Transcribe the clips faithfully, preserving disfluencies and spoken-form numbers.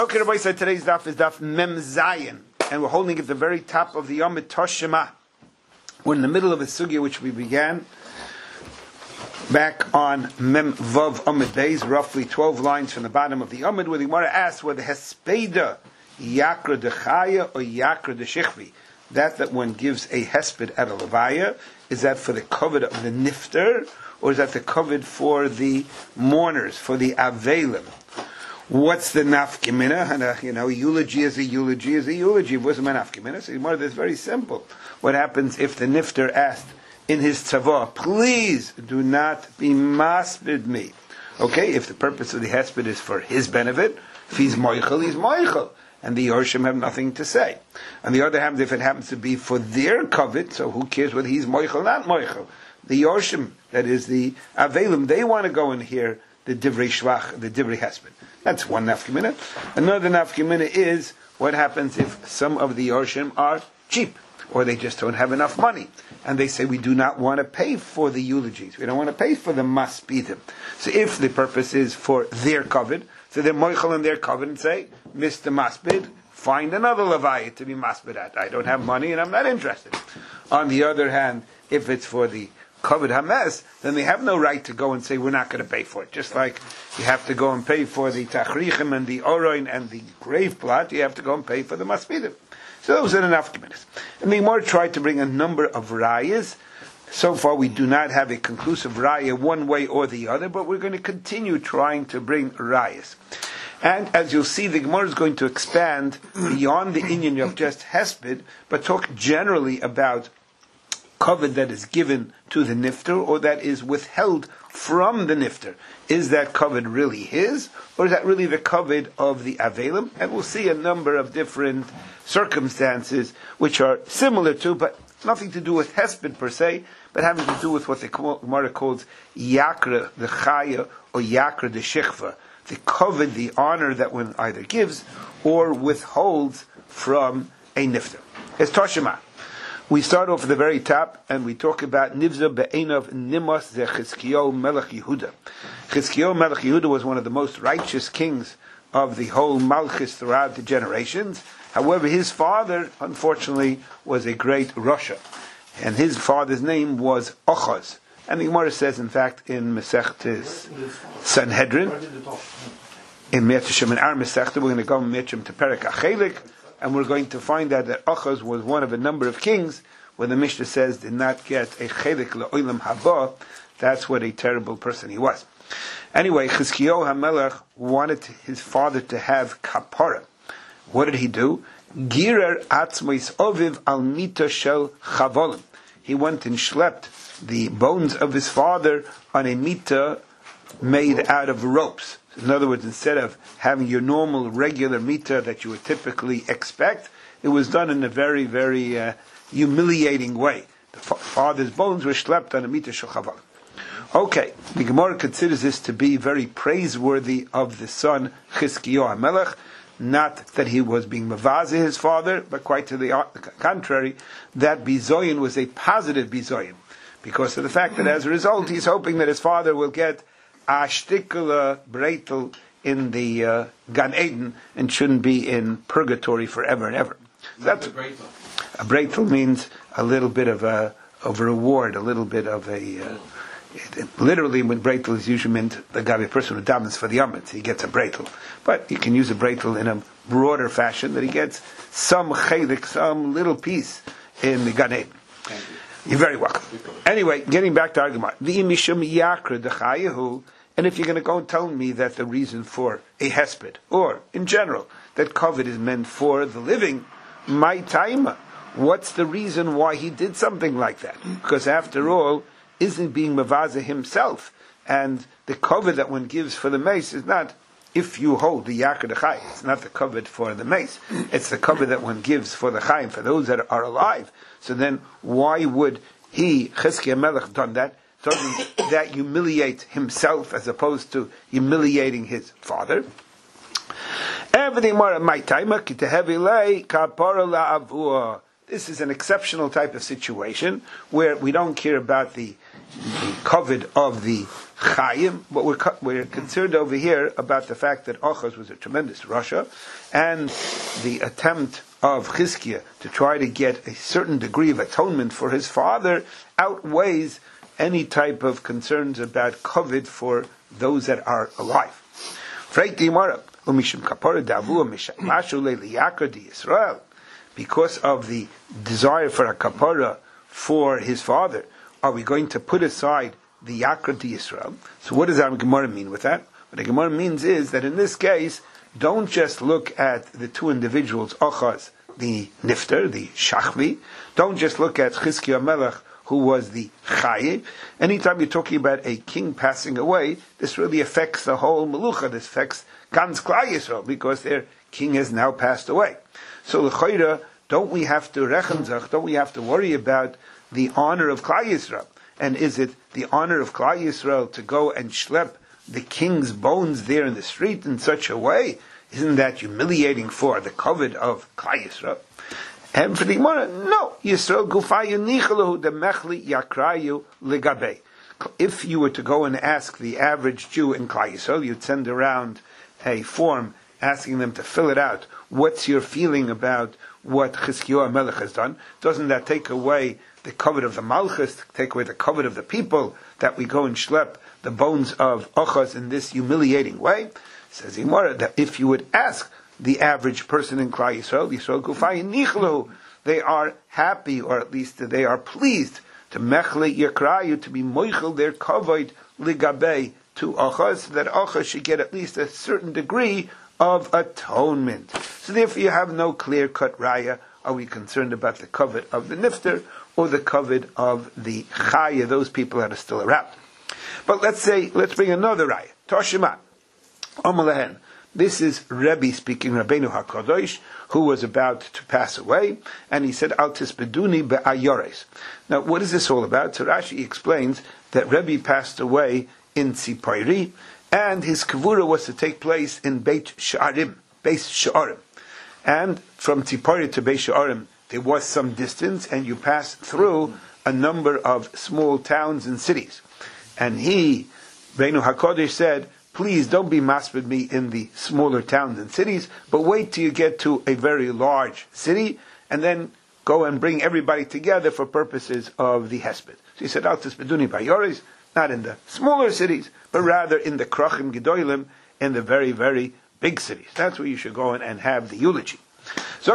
Okay, Rabbi said today's daf is daf Mem Zayin, and we're holding at the very top of the Yom Toshima. We're in the middle of a sugya which we began back on Mem Vav Amid Beis, roughly twelve lines from the bottom of the Amid, where the Gemara asks whether Hespeda Yakra Dechaya or Yakra Deshichvi. That that one gives a hesped at a levaya, is that for the covet of the nifter, or is that the covet for the mourners, for the avelim? What's the nafkimina? And uh, you know, eulogy is a eulogy is a eulogy. What's the nafkimina? So Gemara, that's very simple. What happens if the nifter asked in his tzavah, please do not be masbid me? Okay, if the purpose of the hesped is for his benefit, if he's moichel, he's moichel, and the Yorshim have nothing to say. On the other hand, if it happens to be for their covet, so who cares whether he's moichel or not moichel? The Yorshim, that is the avelim, they want to go and hear the divrei shvach, the divrei hesped. That's one nafkimina. Another nafkimina is what happens if some of the Yorshim are cheap, or they just don't have enough money, and they say we do not want to pay for the eulogies, we don't want to pay for the maspidim. So if the purpose is for their covet, so they're moichel in their covet and say, Mister Maspid, find another levaya to be maspid at. I don't have money and I'm not interested. On the other hand, if it's for the covet hames, then they have no right to go and say we're not going to pay for it. Just like you have to go and pay for the tachrichim and the oroin and the grave plot, you have to go and pay for the maspidim. So those are the nafkaminas. And the Gemara tried to bring a number of rayas. So far we do not have a conclusive raya one way or the other, but we're going to continue trying to bring rayas. And as you'll see, the Gemara is going to expand beyond the inyan of just hesped, but talk generally about covet that is given to the nifter or that is withheld from the nifter. Is that covet really his, or is that really the covet of the avelim? And we'll see a number of different circumstances which are similar to, but nothing to do with hesped per se, but having to do with what the Gemara calls yakra the chaya or yakra the shechva, the covet, the honor that one either gives or withholds from a nifter. It's Toshima. We start off at the very top, and we talk about Nivza Be'enav Nimos Ze Chizkiyo Melech Yehuda. Chizkiyo Melech Yehuda was one of the most righteous kings of the whole Malchus throughout the generations. However, his father, unfortunately, was a great Rasha, and his father's name was Ochaz. And the Gemara says, in fact, in Masechtes Sanhedrin, in Me'etishim, in our Masechta, we're going to go Me'etishim to Perek Achelik, and we're going to find out that Ochaz was one of a number of kings where the Mishnah says did not get a chelik le'olam haba. That's what a terrible person he was. Anyway, Chizkiyo HaMelech wanted his father to have kapara. What did he do? Girer atzmois oviv al mita shel chavolim. He went and schlepped the bones of his father on a mita made out of ropes. In other words, instead of having your normal, regular mita that you would typically expect, it was done in a very, very uh, humiliating way. The fa- father's bones were schlepped on a mita shel chaval. Okay, the Gemara considers this to be very praiseworthy of the son Chizkiyo HaMelech. Not that he was being mavazi his father, but quite to the contrary, that bizoyin was a positive bizoyin, because of the fact that as a result he's hoping that his father will get a shtikula breitel in the uh, Gan Eden and shouldn't be in purgatory forever and ever. So that's, a breitel means a little bit of a of a reward, a little bit of a. Uh, it, it, literally, when breitel is usually meant the guy, a person who davens for the yomit, he gets a breitel. But you can use a breitel in a broader fashion that he gets some chelik, some little piece in the Gan Eden. You're very welcome. Anyway, getting back to argument, the imishum yakra dechayahu, and if you're going to go and tell me that the reason for a hesped, or in general that covet is meant for the living, my taima, what's the reason why he did something like that? Because after all, isn't being mavaza himself, and the covet that one gives for the mace is not. If you hold the yakra dechai, it's not the covet for the mace. It's the covet that one gives for the chayim, for those that are alive. So then, why would he, Chizkiyo HaMelech, done that? Doesn't that humiliate himself as opposed to humiliating his father? Everything more at my time. This is an exceptional type of situation where we don't care about the, the covet of the Chayim, but we're, we're concerned over here about the fact that Achaz was a tremendous Rasha, and the attempt of Chizkiah to try to get a certain degree of atonement for his father outweighs any type of concerns about COVID for those that are alive. Because of the desire for a kapara for his father, are we going to put aside the Yakra di Yisrael? So what does our Gemara mean with that? What the Gemara means is that in this case, don't just look at the two individuals, Achaz, the Nifter, the Shachvi. Don't just look at Chizkiah Melech, who was the Chaye. Anytime you're talking about a king passing away, this really affects the whole Melucha. This affects Gans Klal Yisrael, because their king has now passed away. So l'chayra, don't we have to rechenzach, don't we have to worry about the honor of Klal Yisrael? And is it the honor of Klal Yisrael to go and schlep the king's bones there in the street in such a way? Isn't that humiliating for the kavod of Klal Yisrael? And for the Gemara, no. Yisrael gufayu nichalu the mechli yakrayu legabe. If you were to go and ask the average Jew in Klal Yisrael, you'd send around a form asking them to fill it out. What's your feeling about what Chizkiah Melech has done? Doesn't that take away the kavod of the Malchus, take away the kavod of the people, that we go and schlep the bones of Achaz in this humiliating way? Says Gemara that if you would ask the average person in Klal Yisrael, Yisrael Gufay Nichlu, they are happy, or at least they are pleased to mechle yakrayu, to be moichel their kavod ligabei to Achaz, so that Achaz should get at least a certain degree of atonement. So therefore you have no clear-cut raya. Are we concerned about the kavod of the nifter or the kavod of the chaya, those people that are still around? But let's say, let's bring another raya. Toshima, Amalahen. This is Rebbe speaking, Rabbeinu HaKadosh, who was about to pass away, and he said, Al tispeduni be'ayores. Now, what is this all about? So Rashi explains that Rebbe passed away in Tzipori, and his kavura was to take place in Beit Sha'arim, Beit Sha'arim. And from Tzipori to Beit Sha'arim, there was some distance, and you passed through a number of small towns and cities. And he, Rabbeinu HaKadosh, said, please don't be maspid me in the smaller towns and cities, but wait till you get to a very large city, and then go and bring everybody together for purposes of the hesped. So he said, Al tispeduni b'ayores, not in the smaller cities, but rather in the krachim gedolim, in the very, very big cities. That's where you should go in and have the eulogy. So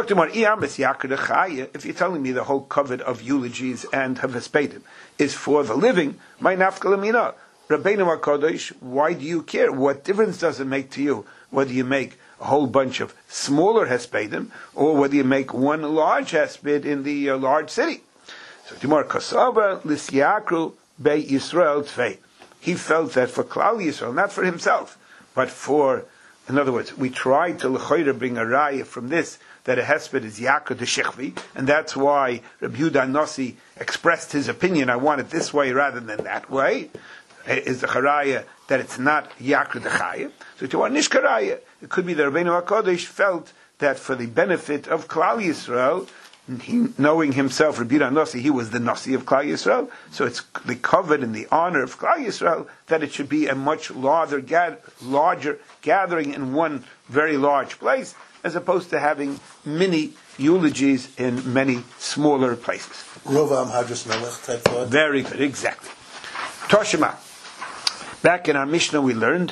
if you're telling me the whole kavod of eulogies and havespedim is for the living, my nafkalamina, Rabbeinu HaKadosh, why do you care? What difference does it make to you whether you make a whole bunch of smaller hespedim or whether you make one large hesped in the uh, large city? So Timor Kasava Lisyakru Bei Yisrael Tvei. He felt that for Klal Yisrael, not for himself, but for, in other words, we tried to l'choyre bring a raya from this that a hesped is Yakra de Shechvi, and that's why Rabbi Yehuda Nossi expressed his opinion. I want it this way rather than that way. Is the charaya that it's not Yakra de Chaya? So to our Nishkaraya, it could be that Rabbeinu HaKadosh felt that for the benefit of Klal Yisrael, he, knowing himself, Rabbi Yehuda Nossi, he was the Nossi of Klal Yisrael, so it's the kavod and the honor of Klal Yisrael that it should be a much larger, larger gathering in one very large place, as opposed to having many eulogies in many smaller places. Rovam Hadras Melech type thought. Very good, exactly. Toshima. Back in our Mishnah we learned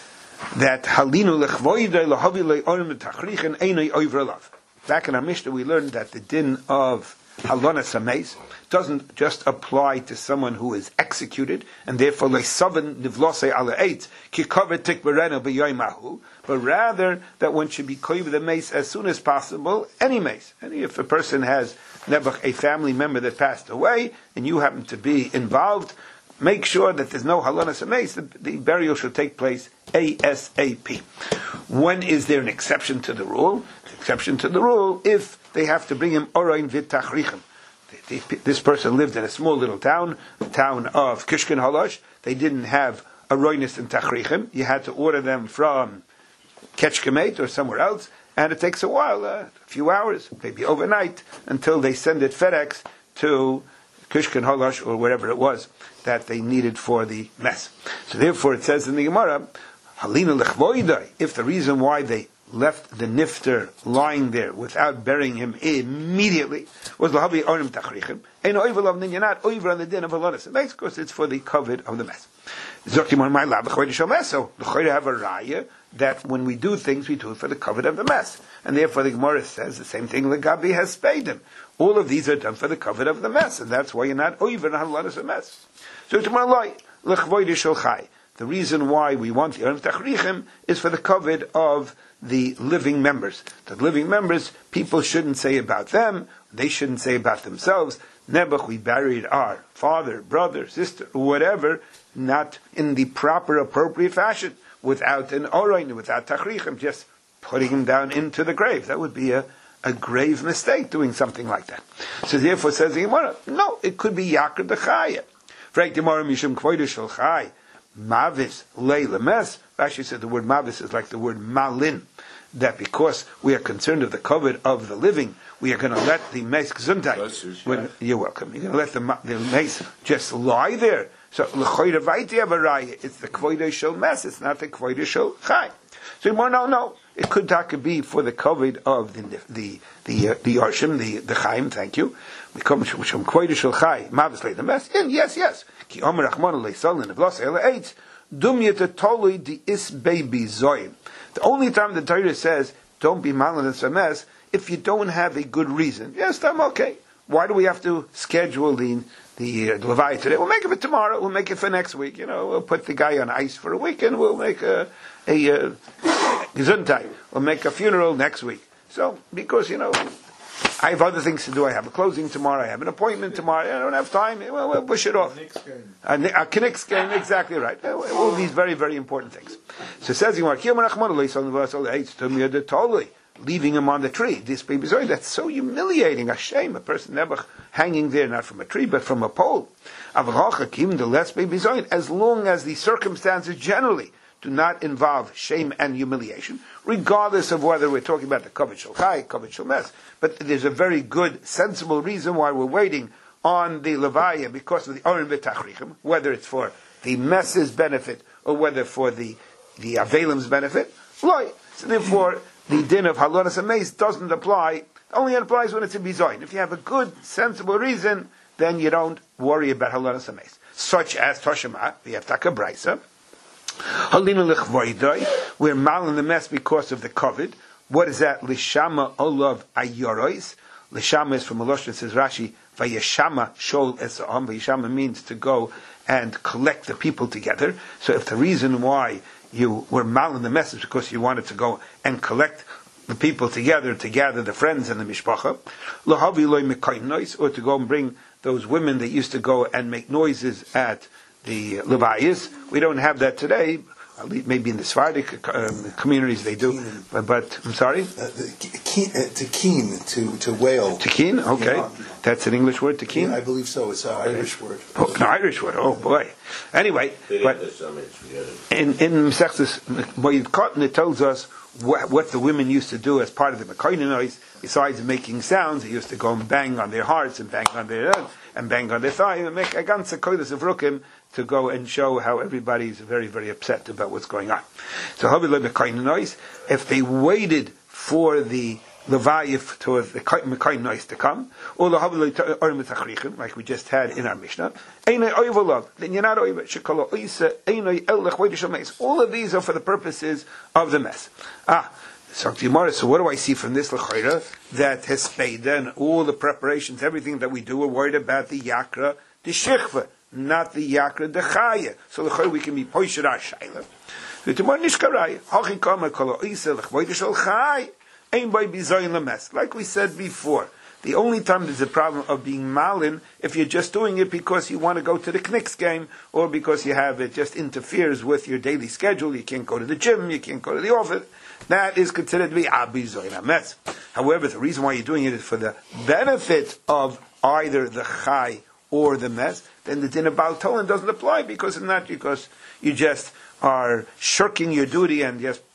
that halinu lechvoide lahavi le'orim v'tachrichin einay over love. Back in our Mishnah we learned that the din of halonas hameis doesn't just apply to someone who is executed, and therefore le'saven nivlosei ala eitz ki kovet tikbereno b'yoymahu, but rather that one should be koyv the mace as soon as possible, any mace. And if a person has nebuch, a family member that passed away, and you happen to be involved, make sure that there's no halonas hameis. The, the burial should take place ASAP. When is there an exception to the rule? The exception to the rule if they have to bring him orain v'tachrichem. This person lived in a small little town, the town of Kishkin Halosh. They didn't have aroinis and tachrichem. You had to order them from Ketchkemet or somewhere else, and it takes a while, uh, a few hours, maybe overnight, until they send it FedEx to kishkan halash, or whatever it was that they needed for the mess. So therefore it says in the Gemara, halina lechvoidai, if the reason why they left the nifter lying there without burying him immediately was lahavi orim tachrichim, and oivel of you're not over on the din of halonis. It makes, of course, it's for the covet of the mess. Zokimon my lab l'choyde shel mess. So l'choyde have a raya that when we do things, we do it for the covet of the mess, and therefore the Gemara says the same thing. Legabi has paid him. All of these are done for the covet of the mess, and that's why you're not over on halonis a mess. So tomorrow loy l'choyde shel chai. The reason why we want the orim tachrichim is for the covet of the living members. The living members, people shouldn't say about them, they shouldn't say about themselves, Nebuch, we buried our father, brother, sister, whatever, not in the proper, appropriate fashion, without an orain, without tachrichim, just putting him down into the grave. That would be a, a grave mistake, doing something like that. So therefore says the Gemara, no, it could be Yakar Dechaya. Frag Gemara Mishum Kvoidu Shel Chai, Mavis Leila Mes. Rashi said the word Mavis is like the word Malin, that because we are concerned of the covet of the living, we are going to let the mace gesundheit. When, you're welcome. You're going to let the, the mace just lie there. So l'choyde vayti avaraya. It's the kvoide shel mes. It's not the kvoide shel chai. So more no no. It could taka be for the covet of the the the uh, the arshim, the the chaim. Thank you. We come from kvoide shel chai. Mavis le the mes. Yes yes. Ki omer rachmon le solin v'los ele eitz. Dumyet tolui di is baby zoyim. The only time the Torah says don't be malin and sames if you don't have a good reason. Yes, I'm okay. Why do we have to schedule the the, uh, the Levi today? We'll make it for tomorrow. We'll make it for next week. You know, we'll put the guy on ice for a week, and we'll make a a uh, gesundheit. We'll make a funeral next week. So because you know, I have other things to do. I have a closing tomorrow. I have an appointment tomorrow. I don't have time. Well, we'll push it off. A Knicks game, exactly right. All these very, very important things. So it says, leaving him on the tree. This baby, sorry, that's so humiliating. A shame. A person never hanging there, not from a tree, but from a pole. The less baby, as long as the circumstances generally do not involve shame and humiliation, regardless of whether we're talking about the Kavod Shel Chai, Kavod Shel Mes. But there's a very good, sensible reason why we're waiting on the Levaya because of the Orim V'Tachrichim, whether it's for the Mes's benefit or whether for the the Avelim's benefit. Loi. So therefore, the din of Halonas and Meis doesn't apply. It only applies when it's a Bizoin. If you have a good, sensible reason, then you don't worry about Halonas and Meis. Such as Toshima, we have Taka Braisa. Halinu lechvoidai, we're mal in the mess because of the COVID. What is that? Lishama olav ayorois. Lishama is from a Lashon, says Rashi, vayeshama shol esa'am. Vayeshama means to go and collect the people together. So if the reason why you were mal in the mess is because you wanted to go and collect the people together, to gather the friends and the mishpacha, lohavi loy mekayin nois, or to go and bring those women that used to go and make noises at the Levias. We don't have that today. Maybe in the Sephardic um, communities they do. But, but I'm sorry? Uh, the, keen, uh, to keen, to, to wail. To keen? Okay. Yeah. That's an English word, to keen? Yeah, I believe so. It's an Irish word. Oh, an Irish word. Oh, boy. Anyway, but in, in Mesechus Moed Katan, it tells us what, what the women used to do as part of the Mekayin noise. Besides making sounds, they used to go and bang on their hearts and bang on their uh, and bang on their thigh and make a ganze koilas of rukim to go and show how everybody's very, very upset about what's going on. So, if they waited for the Levayif to the Mekayin noise to come, or the like we just had in our Mishnah, then you're not over. All of these are for the purposes of the mess. Ah. So what do I see from this l'chayra? That Hespeda and all the preparations, everything that we do, we're worried about the yakra, the shichva, not the yakra, the chaya. So l'chayra we can be poished our shayla. The tomorrow nishkarai hachi kama kol oisa l'chvoide shel chay ein by bizayin lemes. Like we said before, the only time there's a problem of being malin if you're just doing it because you want to go to the Knicks game or because you have it just interferes with your daily schedule. You can't go to the gym, you can't go to the office. That is considered to be abizoyin ametz. However, the reason why you're doing it is for the benefit of either the chai or the mes. Then the din of Baal Tolan doesn't apply because of that, because you just are shirking your duty and just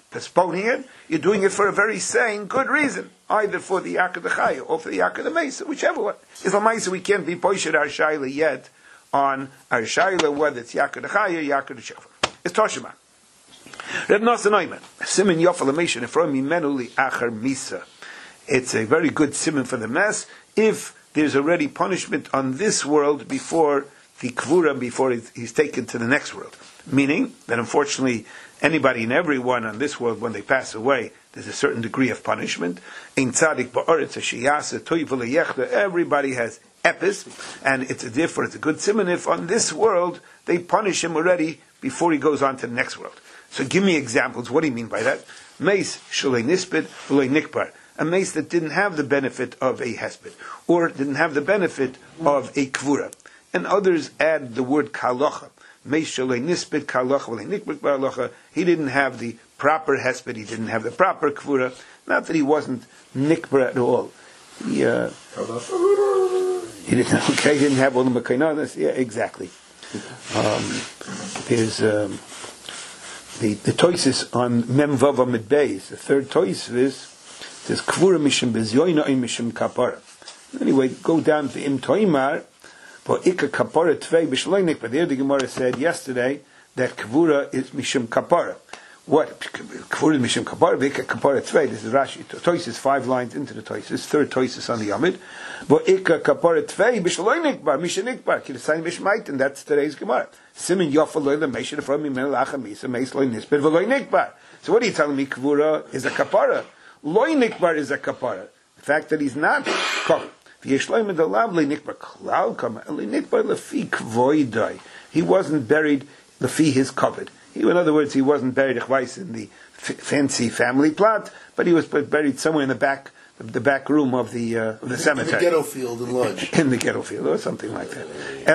postponing it, you're doing it for a very sane, good reason, either for the Yakar Dechaya or for the Yakar Demesa, whichever one. Is the Maisa we can't be poished our Shaila yet on our Shaila, whether it's Yakar Dechaya or Yakar Deshechva. It's Toshima. Reb Nosson Neumann, Simen Yofel Ameshin, Efroim Mimenu Li Achar Misa. It's a very good siman for the mess if there's already punishment on this world before the Kvura, before he's taken to the next world. Meaning that unfortunately anybody and everyone on this world, when they pass away, there's a certain degree of punishment. Ein tzadik ba'aretz hashiyasa toiv leyechta. Everybody has epis, and it's a differ. It's a good siman if on this world they punish him already before he goes on to the next world. So give me examples. What do you mean by that? Meis shalei nispid v'lei nikbar. A mace that didn't have the benefit of a hesped, or didn't have the benefit of a kvura. And others add the word kalocha. Meis shalei nispid kalocha v'lei nikbar ba'alocha. He didn't have the proper hesped, he didn't have the proper kvura. Not that he wasn't nikbar at all. He, uh, he didn't, okay, he didn't have all the mekainonis. Yeah, exactly. Um, there's um, the the toises on Memvav Amid Beis. The third tois is says Kvura Mishim Bezyoina Mishim Kapara. Anyway, go down to Im Toimar, but Ika Kapara Tvei Bishleinik. But there the Gemara said yesterday that Kvura is Mishim Kapara. What? Kvura Mishim Kapara, Ika Kapara Tvei. This is Rashi. Toises five lines into the Toises. Third Toises on the Yamid. But Ika Kapara Tvei Bishleinik Bar Mishanik Bar Kilasai Mishmait, and that's today's Gemara. Simin Yofa Loila Meshin from Mimel Achamisa Meis Loinis But Veloinik Bar. So what are you telling me? Kvura is a Kapara. Loy nikbar is a kapara. The fact that he's not covered. He wasn't buried lefi his covered. He, in other words, he wasn't buried in the f- fancy family plot, but he was buried somewhere in the back, the back room of the uh, of the cemetery, in the ghetto field in Lodge, in the ghetto field or something like that.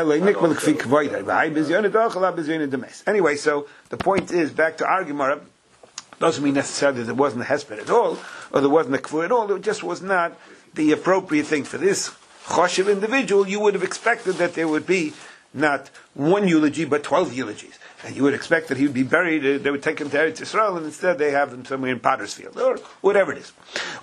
Anyway, so the point is, back to our Gemara. Doesn't mean necessarily that there wasn't a hesped at all, or there wasn't a kvur at all. It just was not the appropriate thing for this choshev individual. You would have expected that there would be not one eulogy, but twelve eulogies. And you would expect that he would be buried, uh, they would take him to Eretz Yisrael, and instead they have him somewhere in Pottersfield, or whatever it is.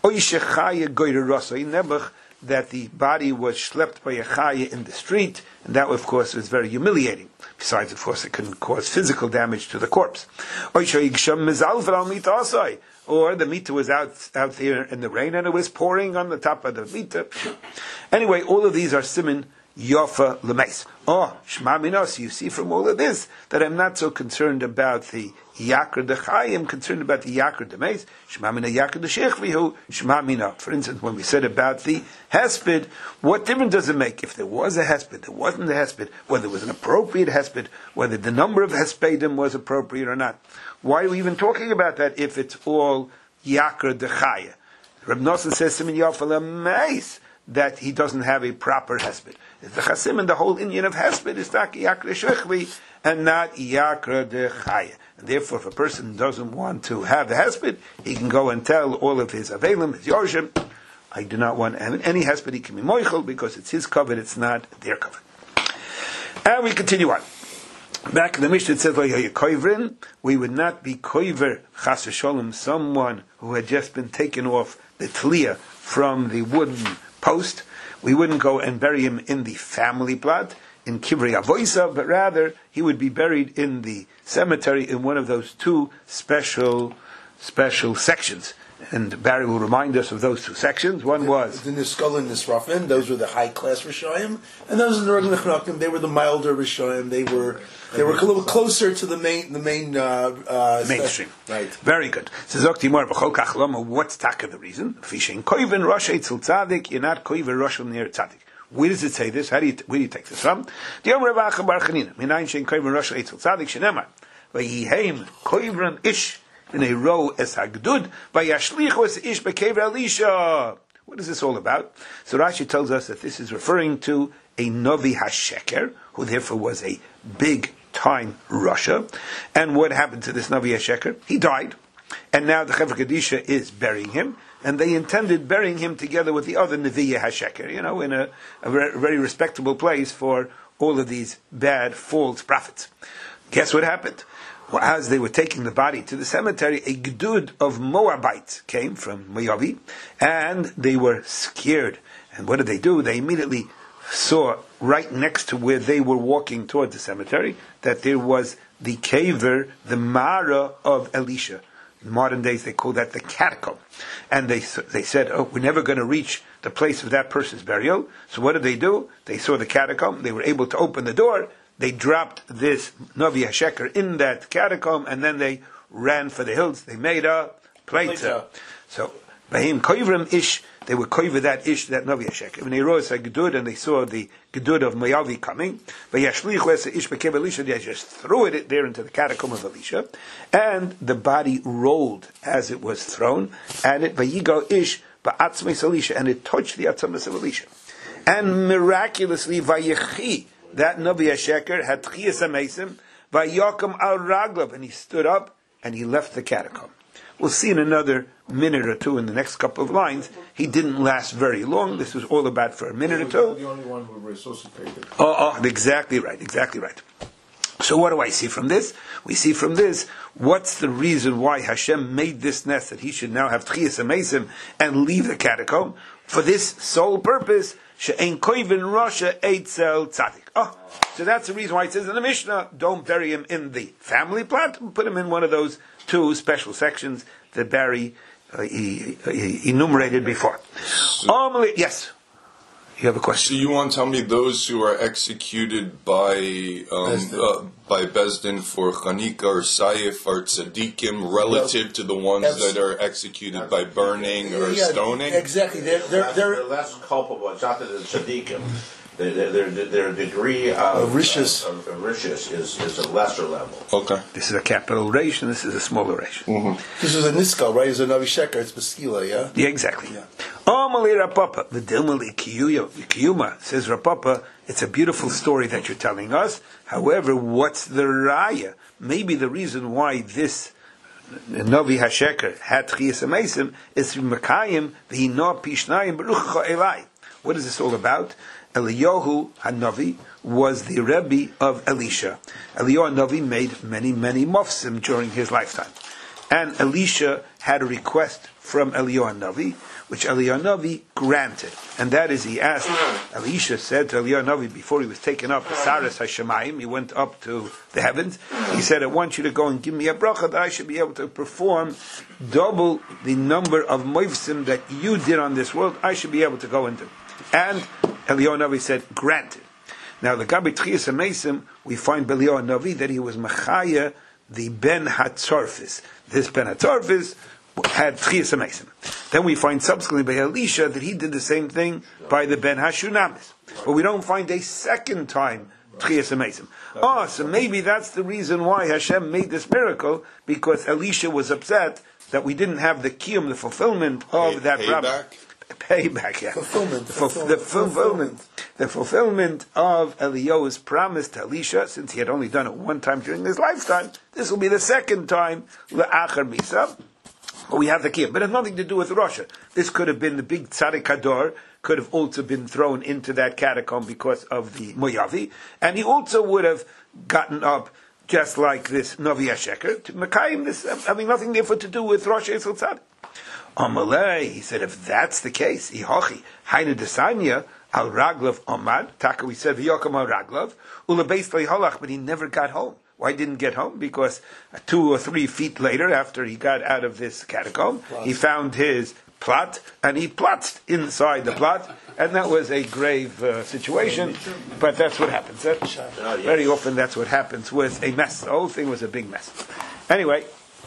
That the body was schlepped by a chaya in the street, and that, of course, was very humiliating. Besides, of course, it can cause physical damage to the corpse. Or the mita was out, out there in the rain, and it was pouring on the top of the mita. Anyway, all of these are simin yofa lemeis. Oh, shma minos, you see from all of this that I'm not so concerned about the yakar dechai, I'm concerned about the yakar demeis. Shma mina yakar deshechvihu, shma mina. For instance, when we said about the hesped, what difference does it make if there was a hesped, there wasn't a hesped, whether it was an appropriate hesped, whether the number of hespedim was appropriate or not? Why are we even talking about that if it's all yakar dechai? Reb Nosson says simin yofa lemeis, that he doesn't have a proper hesped. It's the chasim, and the whole Indian of hesped is tak yakra shechvi and not yakra dechaya. And therefore, if a person doesn't want to have the hesped, he can go and tell all of his avelim, his yorshim, I do not want any hesped. He can be moichel because it's his covet, it's not their covet. And we continue on. Back in the Mishnah it says, we would not be koiver chas v'sholem, someone who had just been taken off the tliya from the wooden post. We wouldn't go and bury him in the family plot, in Kivrei Avoisa, but rather he would be buried in the cemetery in one of those two special, special sections. And Barry will remind us of those two sections. One was the Niskal and Nisrafim; those were the high class Rishayim, and those in the Regen Nechnakim, they were the milder Rishayim. They were they were a little closer to the main the main uh, uh, mainstream. Right. Very good. So Zoktimor b'chol kach lama. What's taka the reason? Fishin koiven rosh eitzel tzadik. You're not koiven rosh near tzadik. Where does it say this? How do you where do you take this from? The Yom Rav Acha Bar Chanina. Minayin shein koiven rosh eitzel tzadik shenemar. Vayiheim koiven ish. In a row as Hagdud by Yashlich was Ish Bekever Elisha. What is this all about? So Rashi tells us that this is referring to a Novi HaSheker, who therefore was a big time Russia. And what happened to this Novi HaSheker? He died. And now the Chevra Kadisha is burying him. And they intended burying him together with the other Nevi'ah HaSheker, you know, in a, a very, very respectable place for all of these bad, false prophets. Guess what happened? Well, as they were taking the body to the cemetery, a gedud of Moabites came from Moavi, and they were scared. And what did they do? They immediately saw right next to where they were walking toward the cemetery that there was the caver, the Mara of Elisha. In modern days, they call that the catacomb. And they they said, oh, we're never going to reach the place of that person's burial. So what did they do? They saw the catacomb. They were able to open the door. They dropped this Novi HaSheker in that catacomb, and then they ran for the hills. They made a pleitza. So, Bahim Koivrim Ish, they were koiver that Ish, that Novi HaSheker. When they rose a gedud, and they saw the gedud of Moavi coming, Vayashlichu es Ish Bekev Elisha, they just threw it there into the catacomb of Elisha, and the body rolled as it was thrown, and it Vayigo Ish Ba'atzmes Elisha, and it touched the Atzmas of Elisha. And miraculously, Vayechi, that Novi HaSheker had Tchias HaMesim, Vayokum al Raglav, and he stood up and he left the catacomb. We'll see in another minute or two in the next couple of lines. He didn't last very long. This was all about for a minute or two. The only one who resuscitated. Oh, oh, exactly right, exactly right. So what do I see from this? We see from this, what's the reason why Hashem made this nest that he should now have Tchias HaMesim and leave the catacomb? For this sole purpose, She'ein koivin Rasha eitzel tzadik. Oh, so that's the reason why it says in the Mishnah, don't bury him in the family plot, put him in one of those two special sections that Barry uh, he, he enumerated before. So, um, yes, you have a question. So you want to tell me those who are executed by um, Bezdin. Uh, by Bezdin for Chanika or Saif are tzaddikim relative well, to the ones that are executed by burning or yeah, stoning? Exactly. They're, they're, they're, they're less culpable. It's not that it's tzaddikim. Their, their, their degree of rishus of, of rishus is, is a lesser level. Okay. This is a capital ration, this is a smaller ration. Mm-hmm. This is a niskal, right? It's a Novi Sheker, it's Beskila, yeah? Yeah, exactly. Yeah. Omali Rapapa, the Dilmali Kiyuma, says Rapapa, it's a beautiful story that you're telling us. However, what's the raya? Maybe the reason why this Novi HaSheker had Tchias HaMesim is Mekayim V'hino Pishnayim Baruch Elai. What is this all about? Eliyahu Hanavi was the Rebbe of Elisha. Eliyahu Hanavi made many, many mufsim during his lifetime. And Elisha had a request from Eliyahu Hanavi, which Eliyahu Hanavi granted. And that is, he asked, Elisha said to Eliyahu Hanavi, before he was taken up, Saras HaShemayim, he went up to the heavens, he said, I want you to go and give me a bracha that I should be able to perform double the number of mufsim that you did on this world, I should be able to go into. And Eliyahu Hanavi said, granted. Now, the Gabi Tchias HaMesim, we find by Eliyahu Hanavi that he was Machaya, the Ben HaTzorfis. This Ben HaTzorfis had Tchias HaMesim. Then we find subsequently by Elisha that he did the same thing by the Ben HaShunamis. But we don't find a second time Tchias HaMesim. Oh, so maybe that's the reason why Hashem made this miracle, because Elisha was upset that we didn't have the kiyum, the fulfillment of Pay, that problem. Payback, yeah. Fulfillment. The, fulfillment. The fulfillment. The fulfillment of Eliyahu's promise to Elisha, since he had only done it one time during his lifetime, this will be the second time, Le'achar Misa. We have the kiyum. But it has nothing to do with Russia. This could have been the big Tzaddik Hador, could have also been thrown into that catacomb because of the Moavi, and he also would have gotten up just like this Novi HaSheker, to Mekayim, this having nothing therefore to do with Rosh Yisrael Tzaddik. Amalei, he said, if that's the case, Ihochi, Hainu Desanya, Al Raglav Omad, Taka, we said, V'yokam Al Raglav, Ula Beis Halach, but he never got home. Why didn't get home? Because two or three feet later, after he got out of this catacomb, plot. He found his plot, and he plotzed inside the plot, and that was a grave uh, situation, but that's what happens. That, very often that's what happens with a mess. The whole thing was a big mess. Anyway,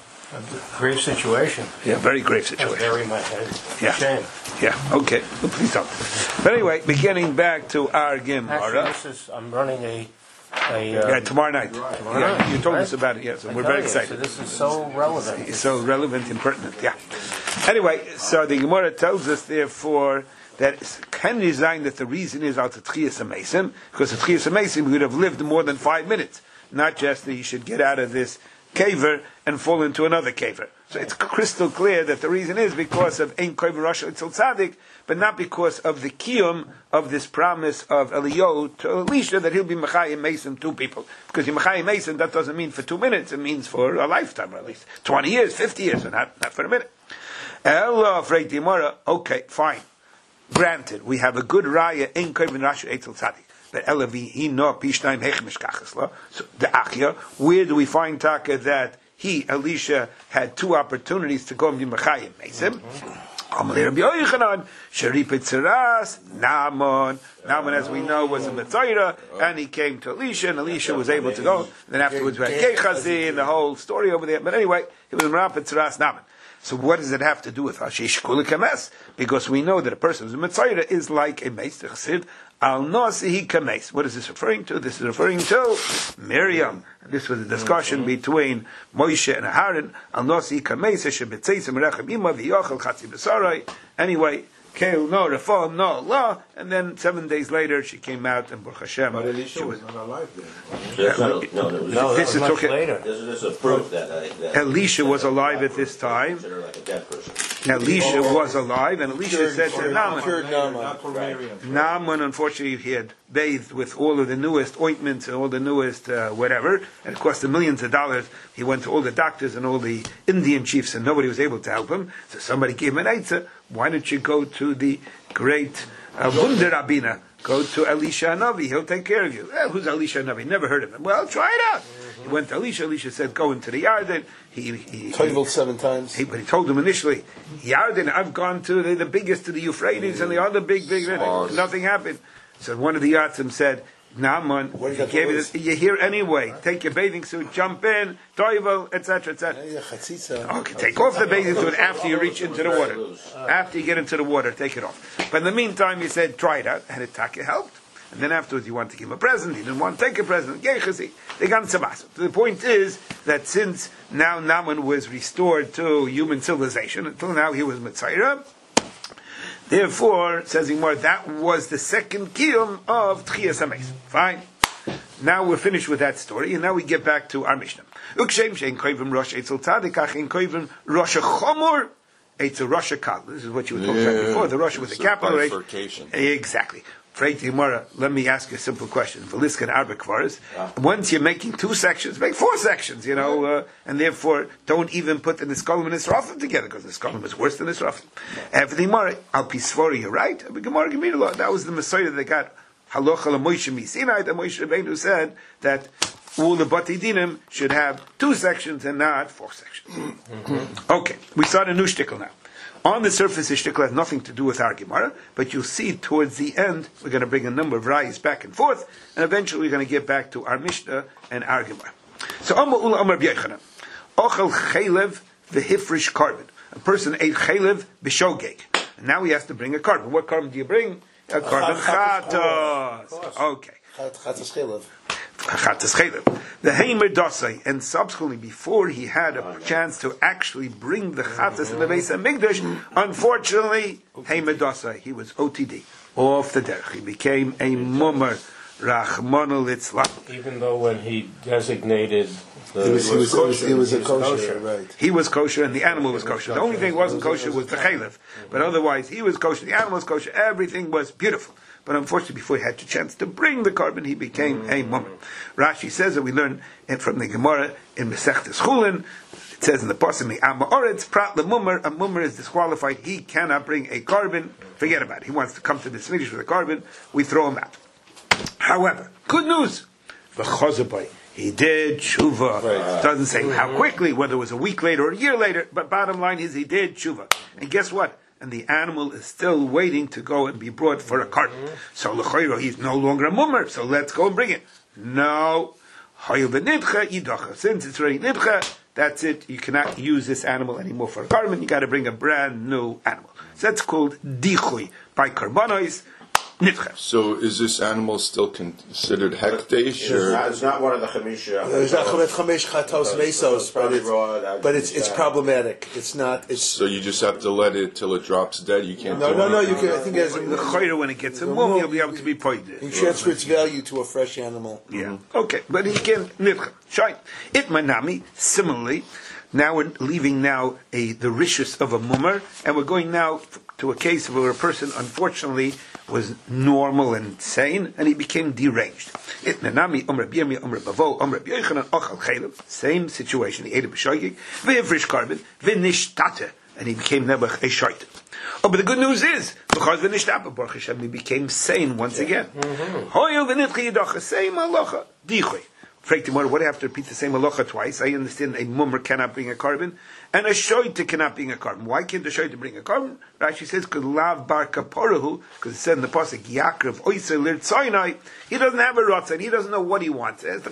a grave situation. Yeah, very grave situation. Bury my head. Yeah. Shame. Yeah, okay. Well, please don't. But anyway, beginning back to our Gemara. Actually, this is, I'm running a... a uh, yeah, tomorrow night. Tomorrow yeah, night. you told right? us about it, yes. Yeah, so we're tell very you, excited. So this is so relevant. It's so relevant and pertinent, yeah. Anyway, so the Gemara tells us, therefore, that it can design that the reason is out of Tchias HaMesim, because the Tchias HaMesim would have lived more than five minutes. Not just that he should get out of this caver and fall into another caver. So it's crystal clear that the reason is because of Ein Koyim Rosh Eitzel Tzadik, but not because of the kiyum of this promise of Eliyahu to Elisha that he'll be Mechayim Mason two people. Because you Mechayim Mason, that doesn't mean for two minutes, it means for a lifetime, or at least twenty years, fifty years, and not, not for a minute. Ella Freit Dimora, okay, fine. Granted, we have a good raya in Koyim Rosh Eitzel Tzadik. But Ella Vihino Pishnaim Hechmish Kachasla. So the Achya, where do we find Taka that he, Elisha, had two opportunities to go and be Mechayim Mason? Amalei Rabbi Yochanan, Sheripet Tzeras, Naaman. Naaman, as we know, was a Metzayra, and he came to Elisha, and Elisha was able to go. Then afterwards we had Gechazi, and the whole story over there. But anyway, he was Merapet Tzeras, Naaman. So what does it have to do with Hashish Kulikames? Because we know that a person who's a Metzayra is like a Meister Chassid. Al Nasihi Kames. What is this referring to? This is referring to Miriam. This was a discussion between Moshe and Aaron. Al Nasihi Kames. Shebetzeis Merechem Ima V'Yochel Chatzi B'Sarai. Anyway, Keil no Reform no law. And then seven days later, she came out and Baruch Hashem. But Elisha she was was not alive then. That's not, no, no, No, This that is was much okay. later. This is, this is a proof that, uh, that Elisha was alive at this time. Consider like a dead person. Elisha was alive, and Elisha said to Naaman, Cured Naaman. Not for Miriam. Naaman, unfortunately, he had bathed with all of the newest ointments and all the newest uh, whatever, and it cost him millions of dollars. He went to all the doctors and all the Indian chiefs, and nobody was able to help him. So somebody gave him an eitzah. Why don't you go to the great uh, Wunder Rabina? Go to Elisha Hanavi. He'll take care of you. Eh, who's Elisha Hanavi? Never heard of him. Well, try it out. He went to Elisha. Elisha said, go into the Yarden. He, he, Toivel seven times. he, but he told him initially, Yarden, I've gone to the, the biggest, to the Euphrates and the other big, big, nothing happened. So one of the Yatzim said, Naaman, What he do you got gave to you lose? this, you're here anyway. Take your bathing suit, jump in, Toivel, et cetera, et cetera. Yeah, chatzitza. Okay, take off the bathing suit after you reach into the water. After you get into the water, take it off. But in the meantime, he said, try it out, and it taka helped. And then afterwards, you want to give him a present. He didn't want to take a present. Gechazi. They got tzavas. The point is that since now Naaman was restored to human civilization, until now he was Mitzayra, therefore, says Imar, that was the second kiyum of Tchiyas HaMeis. Fine. Now we're finished with that story, and now we get back to our Mishnah. Ukshem shein koivim rosh eitzel tzadik, ach ein koivim rosh chomor eitzel rosh kal. This is what you were talking about before. The rosh with the capital H. Bifurcation. Exactly. Freit Gemara, let me ask you a simple question. Veliskan Arba Kvaris. Once you're making two sections, make four sections, you know, uh, and therefore don't even put the Niskolim and Nisrafim together, because Niskolim is worse than Nisrafim. After the Gemara, Al Pisfori, you're right. But Gemara Gemara, that was the Messiah that got Halocha LaMoshe Misinai, that Moshe Rabbeinu said that all the Bati Dinim should have two sections and not four sections. Mm-hmm. Okay, we start a new shtickle now. On the surface, the shtickle has nothing to do with our Gemara, but you'll see towards the end, we're going to bring a number of rayas back and forth, and eventually we're going to get back to our Mishnah and our Gemara. So, Amar Ula Amar B'Yechanan, Ochel Chaylev v'Hifrish Carbon. A person ate Chaylev b'Shogeg. And now he has to bring a carbon. What carbon do you bring? A carbon chatos. Okay. Chatas chaylev. Chatas chaylev. The heimer dosai, and subsequently, before he had a chance to actually bring the chatas in the Beis HaMikdash, unfortunately, heimer dosai, he was O T D, off the derech. He became a mummer, Rachmana litzlan. Even though when he designated the He was, he was, he was, he was he a was kosher, kosher. right. He was kosher and the animal was kosher. The only thing that wasn't kosher was the chaylev. But otherwise, he was kosher, the animal was kosher, everything was beautiful. But unfortunately, before he had the chance to bring the carbon, he became a mummer. Rashi says that we learn it from the Gemara in Masechtas Chulin. It says in the Pasuk, "Amma oretz prat lemummer." A mummer is disqualified. He cannot bring a carbon. Forget about it. He wants to come to the Mikdash with a carbon. We throw him out. However, good news. V'chozabai. He did tshuva. Right. Doesn't say how quickly, whether it was a week later or a year later, but bottom line is he did tshuva. And guess what? And the animal is still waiting to go and be brought for a cart. Mm-hmm. So l'chayro, he's no longer a mummer, so let's go and bring it. No. Since it's already nidcha, that's it. You cannot use this animal anymore for a carbon. You got to bring a brand new animal. So that's called dichui by karbanos. So is this animal still considered hekdesh? It's not, it's not one of the chamisha. There's not chamesh chatos mesos, but it's broad, but it's it's problematic. It's not. It's So you just have to let it till it drops dead. You can't. no do no no. anything? You can. I think as The chayra, when it gets a mum, you'll be able to be pointed. you transfer its value to a fresh animal. Yeah. Okay, but he can nidcha. Shine. It manami. Similarly, Now we're leaving now a the rishus of a mummer, and we're going now to a case where a person unfortunately was normal and sane, and he became deranged. Same situation. He ate a b'shoigig, v'ivrish carbon, v'nishtate, and he became nebuch a shaita. Oh, but the good news is, because v'nishtapa, Baruch Hashem, he became sane once again. Hoyel v'nitchi yidacha, same halacha, dichoy. What do I have to repeat the same halacha twice? I understand a mummer cannot bring a carbon, and a shoita cannot bring a carbon. Why can't the shoita bring a carbon? Rashi says, because lav bar kaporahu, because it said in the pasuk, Yaakov oiser lirtzainai, he doesn't have a rotzai, he doesn't know what he wants. Okay,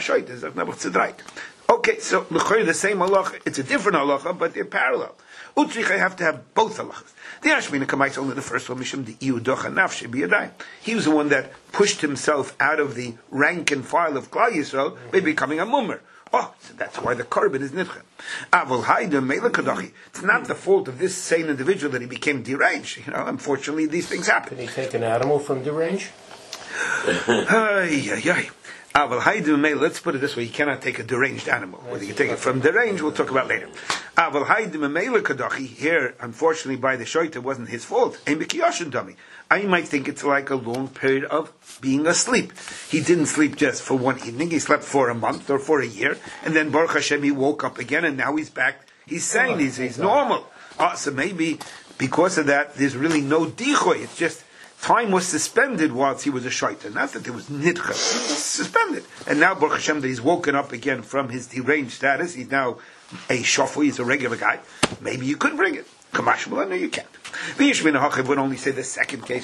so the same halacha, it's a different halacha, but they're parallel. Utrich, I have to have both halachas. The Ashmina Kamais, only the first one, Mishum the Iudocha Nafshi Biyadai. He was the one that pushed himself out of the rank and file of Klal Yisrael by becoming a mummer. Oh, so that's why the carbon is nitcha. Avol Haida Mela Kadachi. It's not the fault of this sane individual that he became deranged. You know, unfortunately, these things happen. Can he take an animal from deranged? Ay, ay, ay. Let's put it this way: you cannot take a deranged animal. Whether you take it from deranged, we'll talk about later. Here, unfortunately, by the shoita, it wasn't his fault. I might think it's like a long period of being asleep. He didn't sleep just for one evening; he slept for a month or for a year, and then Baruch Hashem, he woke up again, and now he's back. He's sane. He's, he's normal. Oh, so maybe because of that, there's really no dichoy. It's just time was suspended whilst he was a shaita. Not that there was nidcha. It was suspended. And now, Baruch Hashem, that he's woken up again from his deranged status. He's now a shofar. He's a regular guy. Maybe you could bring it. Kamashmula, no, you can't. V'yishmin ha'chav would only say the second case.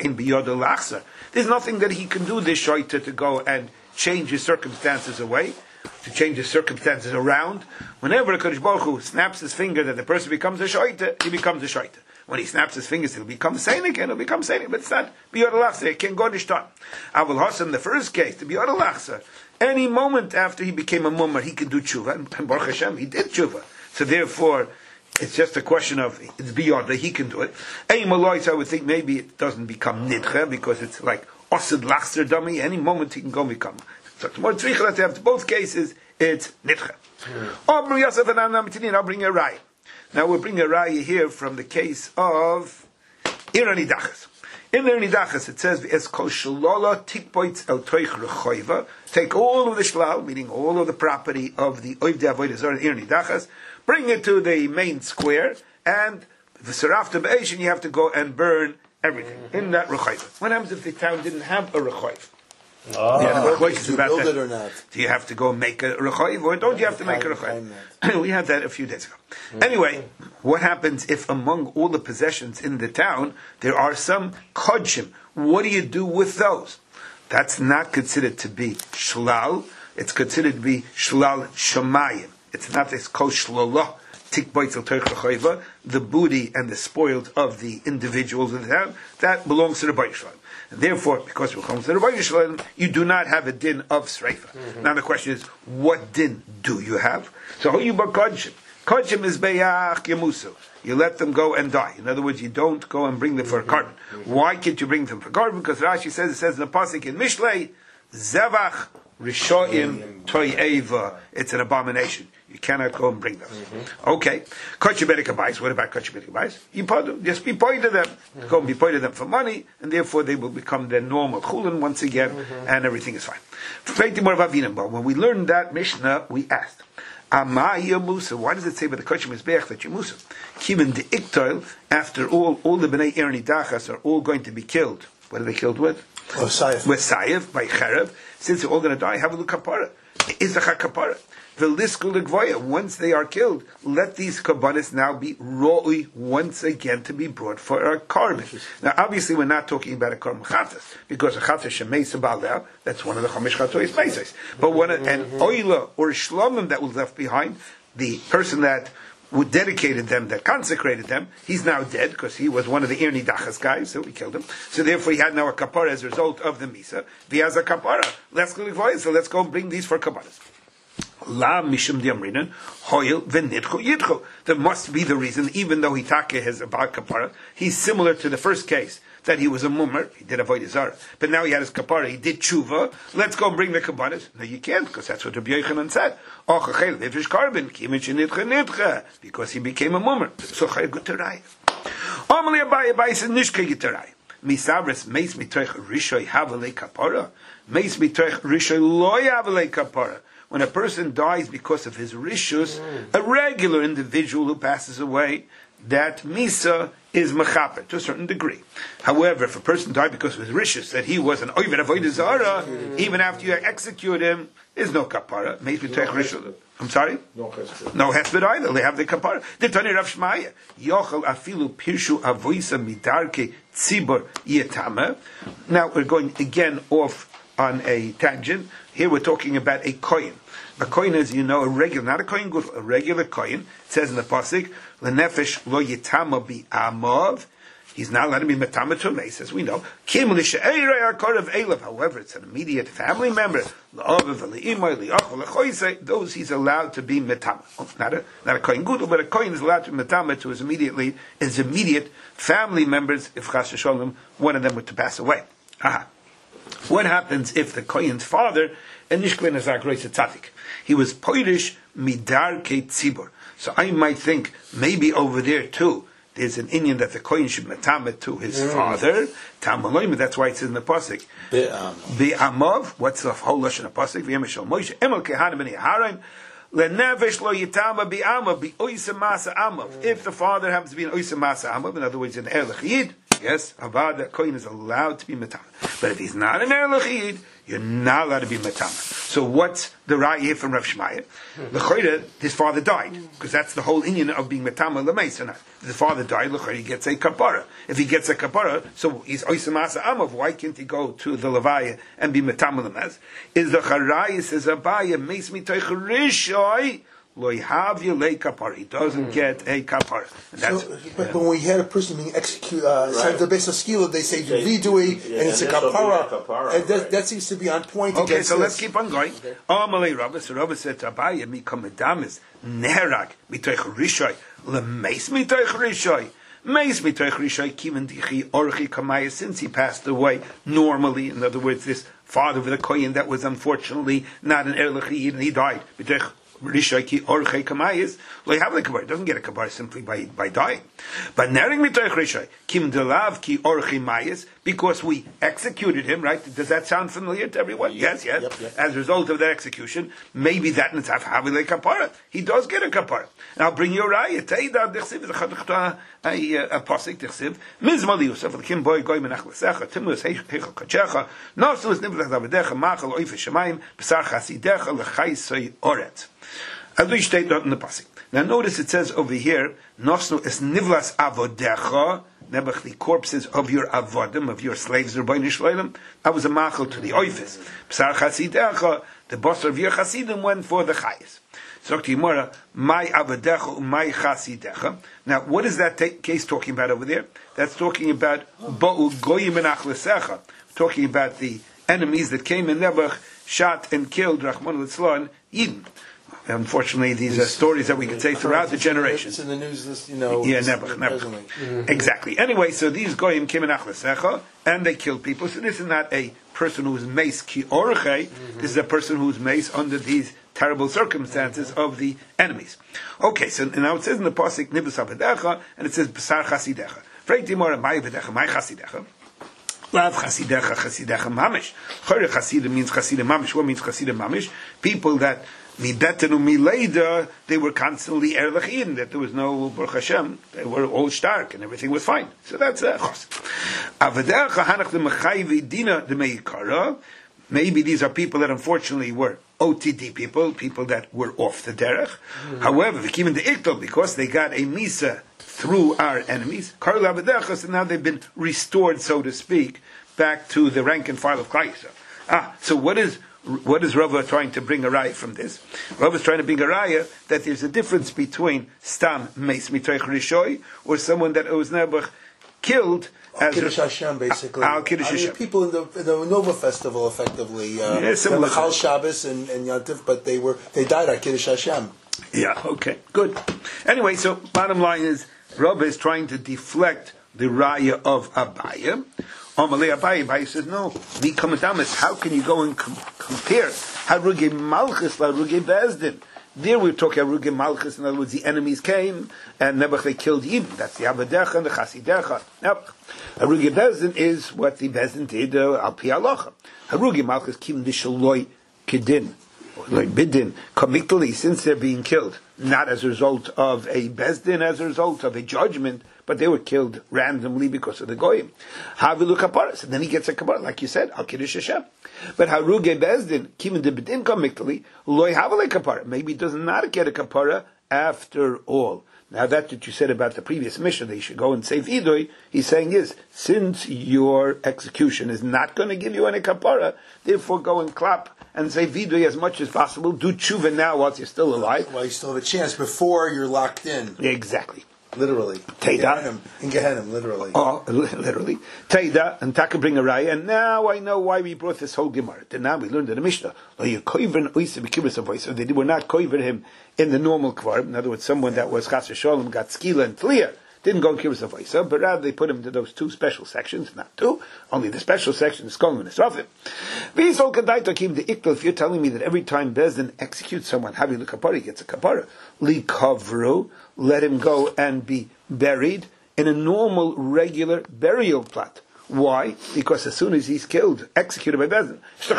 There's nothing that he can do, this shaita, to go and change his circumstances away, to change his circumstances around. Whenever a Kadosh Baruch Hu snaps his finger that the person becomes a shaita, he becomes a shaita. When he snaps his fingers, he'll become sane again, he'll become sane, but it's not biyod alachsa, it can go nishtan. Avol Hasan, the first case, the biyod alachsa, any moment after he became a mummer, he can do tshuva, and Baruch Hashem, he did tshuva. So therefore, it's just a question of, it's biyod that he can do it. Any malois, I would think maybe it doesn't become nidcha, because it's like osad lachser dummy, any moment he can go become. So tomorrow tzricha, let's have both cases, it's nidcha. Omru Yosef and Anna Mitinin, I'll bring a rai. Now we'll bring a raya here from the case of Irani Dachas. In Irani Dachas it says, "Es kol shalola tikpoitz el toich rechoiva." Take all of the shlal, meaning all of the property of the oivdei avodah zarah in Irani Dachas, bring it to the main square, and v'sarafta be'esh, and you have to go and burn everything mm-hmm. in that rechoiva. What happens if the town didn't have a rechoiv? Oh, yeah, no, do you build that. it or not? Do you have to go make a rechoiv, or don't you have to make a rechoiv? We had that a few days ago. Mm-hmm. Anyway, what happens if among all the possessions in the town there are some kodshim? What do you do with those? That's not considered to be shlal. It's considered to be shlal shamayim. It's not this kol shlolah tikboitzel toich rechoiva, the booty and the spoiled of the individuals in the town. That belongs to the Beit Shalom. And therefore, because it comes to the Beit Shalom, you do not have a din of sreifa. Mm-hmm. Now the question is, what din do you have? So who you bar kodshim? Kodshim is beyach yamusu. You let them go and die. In other words, you don't go and bring them for a carbon. Mm-hmm. Why can't you bring them for a carbon? Because Rashi says, it says in the pasuk in Mishlei, zevach rishoim toyeva. It's an abomination. You cannot go and bring them. Mm-hmm. Okay. Kotchebedik Abayis. What about Kotchebedik Abayis? You put them, just be pointed to them. Mm-hmm. Go and be pointed to them for money, and therefore they will become their normal chulin once again, mm-hmm. and everything is fine. When we learned that Mishnah, we asked, Amaya Musa, why does it say by the Kotchem Mizbeach that you're Musa? Kimin de Iktoil, after all, all the Bnei Erni Dachas are all going to be killed. What are they killed with? Oh, Sayev. With Sayev, by Cherev. Since they're all going to die, have a look kapara. Is a kapara. Once they are killed, let these kabbanis now be roi once again to be brought for a carbon. Now, obviously, we're not talking about a carbon chatas, because a chatas shemeisa baldao, that's one of the chamish chatois meisais. But one of, an oila or shlomim that was left behind, the person that who dedicated them, that consecrated them, he's now dead because he was one of the Irni Dachas guys, so we killed him. So therefore, he had now a kapara as a result of the misa. He has a kapara. Let's go, so let's go and bring these for kabbanis. La mishum diamrinan hoil v'nitchu yitchu. There must be the reason, even though Hitake has about kapara, he's similar to the first case. that he was a mummer, he did avoid Zarah, but now he had his kapara, he did tshuva, let's go and bring the kabbanas. No, you can't, because that's what Rabbi Yochanan said. Because he became a mummer. So Chayv Guterai. Amali Abai Abai said Nishke Guterai. Misavres meis mitoich rishoy havale kapara. Meis mitoich rishoy loy havale kapara. When a person dies because of his rishus, a regular individual who passes away, that misa is mechaper to a certain degree. However, if a person died because of his rishus, that he was an oivet avodah zara, even after you execute him, is no kapara. Meis mitoich rishoy. I'm sorry? No hesped. No hesped either. They have the kapara. The Tani Rav Shmaya. Yochel afilu pirshu avoisa midarke tzibur yetama. Now we're going again off on a tangent. Here we're talking about a kohen. A kohen is, you know, a regular, not a kohen good, a regular kohen. It says in the pasuk, lenefesh lo yetama bi amav. He's not allowed to be metama to a mace, as we know. Kim l'she'eirei ha'korav elav. However, it's an immediate family member. L'ovav l'imay li'achol l'choisei. Those he's allowed to be metama. Not a not a kohen gudel, but a kohen is allowed to be metama to his immediately his immediate family members. If chas v'sholem, one of them were to pass away. Aha. What happens if the kohen's father and nishklen is akrois tzaddik? He was poirish midarke tzibur. So I might think maybe over there too. There's an Indian that the kohen should metamet to his mm. father. Tamaloim, that's why it says in the pasuk. Be'amav. What's the whole lashon of pasuk? V'yemeshel Moshe. Emel kehanim b'nei Harim. Lenevesh lo yitama bi'amav bi'oisa masa amav. If the father happens to be an oisa masa amav, in other words, an er l'chiyid, yes, avad, that kohen is allowed to be metamet. But if he's not an er l'chiyid, you're not allowed to be metamet. So what's the raya here from Rav Shmaya? L'choyre, his father died, because that's the whole Indian of being metamet l'meis. If the father died, l'choyre, he gets a kapara. If he gets a kapara, so he's oisa masa amav. Why can't he go to the levaya and be metamet l'meis? Is the charaya says abaya meis mitoich rishoy. He doesn't get a kapara. So, but, but when we had a person being executed, uh, right. the base of skila, they say vidui, yeah, and it's a kapara. kapara and that, right. that seems to be on point. Okay, so this. let's keep on going. Amalei Rabba, so Rabba said to Abaya, mikam edamis nerag mitoich rishoy lemeis mitoich rishoy. Meis mitoich rishoy kiven dichi orchi kamaya. Since he passed away normally, in other words, this father of the kohen that was unfortunately not an er l'chiyid and he died. Mitoich Rishoy ki orchei kamayis lo have the kabar. Doesn't get a kabar simply by by dying. But nering mitoich rishoy kim delav ki orchei mayis, because we executed him. Right? Does that sound familiar to everyone? Yep. Yes, yes. Yep, yep. As a result of that execution, maybe that nitzaf havile kapara. He does get a kapara. Now bring your raya. Teida dechsiv zechadchta a a pasik dechsiv mizmal yusuf l'kim boy goy menach l'secha timus heichel kachecha nosus nivlach davedecha machal oife shemayim b'sar chasidecha l'chaisei oret. As we state that in the pasuk. Now notice it says over here, Nosnu es nivlas avodecha, nebach the corpses of your avodim, of your slaves, Rabbeinu Shloim. That was a machal to the oifis. Psar chasidecha, the boss of your chasidim went for the chayis. So to Yimora, my avodecha, my chasidecha. Now what is that ta- case talking about over there? That's talking about bo'u goyim and achlesecha. Talking about the enemies that came in Nebuch, shot and killed Rachman Litzlan, Yidden. Unfortunately, these are stories that we could say throughout the generations. It's in the news, this, you know. Yeah, never, never. Mm-hmm. Exactly. Anyway, so these goyim came in achlesecha, and they killed people. So this is not a person who's mace ki orchei. Mm-hmm. This is a person who's mace under these terrible circumstances mm-hmm. of the enemies. Okay, so now it says in the pasuk nibus avedecha, and it says b'sar chasidecha. Freiti mora my avedecha, my chasidecha. Lav chasidecha, chasidecha mamish. Chore chasidim means chasidim mamish. What means chasidim mamish? People that mi betenu mi leida, they were constantly er l'chiyim, that there was no Baruch Hashem, they were all stark and everything was fine. So that's a chos. Avadecha hanach de mechayvi dina de meikara. Maybe these are people that unfortunately were O T D people, people that were off the derech. Mm-hmm. However, they came in the iktel because they got a misa through our enemies. Karla avadecha, so now they've been restored, so to speak, back to the rank and file of Klal. Ah, so what is What is Rava trying to bring a raya from this? Rava is trying to bring a raya that there's a difference between stam meis mitoich rishoy or someone that was never killed Al Kiddush Hashem, basically. Al Kiddush Hashem. I mean, people in the, in the Nova Festival, effectively, uh, yeah, similar. Chal Shabbos and, and Yantif, but they were they died at Kiddush Hashem. Yeah. Okay. Good. Anyway, so bottom line is Rava is trying to deflect the raya of Abaya. Amalei Abaye, Abaye says, no, the Kamadamas, how can you go and com- compare Haruge Malchus la Haruge Bezdin? There we talk Haruge Malchus, in other words, the enemies came, and Nebuch they killed Yidden. That's the Avadecha and the Chasidecha. Now, Haruge Bezdin is what the Bezdin did, uh, Al Pi Alocha. Haruge Malchus kim Nishaloi Kedin, like Bidin, comically, since they're being killed, not as a result of a Bezdin, as a result of a judgment, but they were killed randomly because of the goyim. Havilu kaparas, and then he gets a kapara, like you said, al kiddush Hashem. But haruge bezdin kimin de bedin komiktali loy havale kapara. Maybe he does not get a kapara after all. Now that's what you said about the previous mission, that you should go and save idoi. He's saying is, since your execution is not going to give you any kapara, therefore go and clap and say vidui as much as possible. Do tshuva now whilst you're still alive. Well, you still have a chance before you're locked in. Exactly. Literally. Teida. In Gehenna, literally. Oh, literally. Teida, and Taka bring a raya, and now I know why we brought this whole Gemara. And now we learned in the Mishnah, they were not koiver him in the normal kvar. In other words, someone that was chas v'sholem, got skila and tliya, didn't go in kibbutz avoisa, but rather they put him into those two special sections, not two, only the special section is Kolin and Esrafim. If you're telling me that every time Bezdin executes someone, having the kapara, he gets a kapara. Li kavru, let him go and be buried in a normal, regular burial plot. Why? Because as soon as he's killed, executed by Bezdin,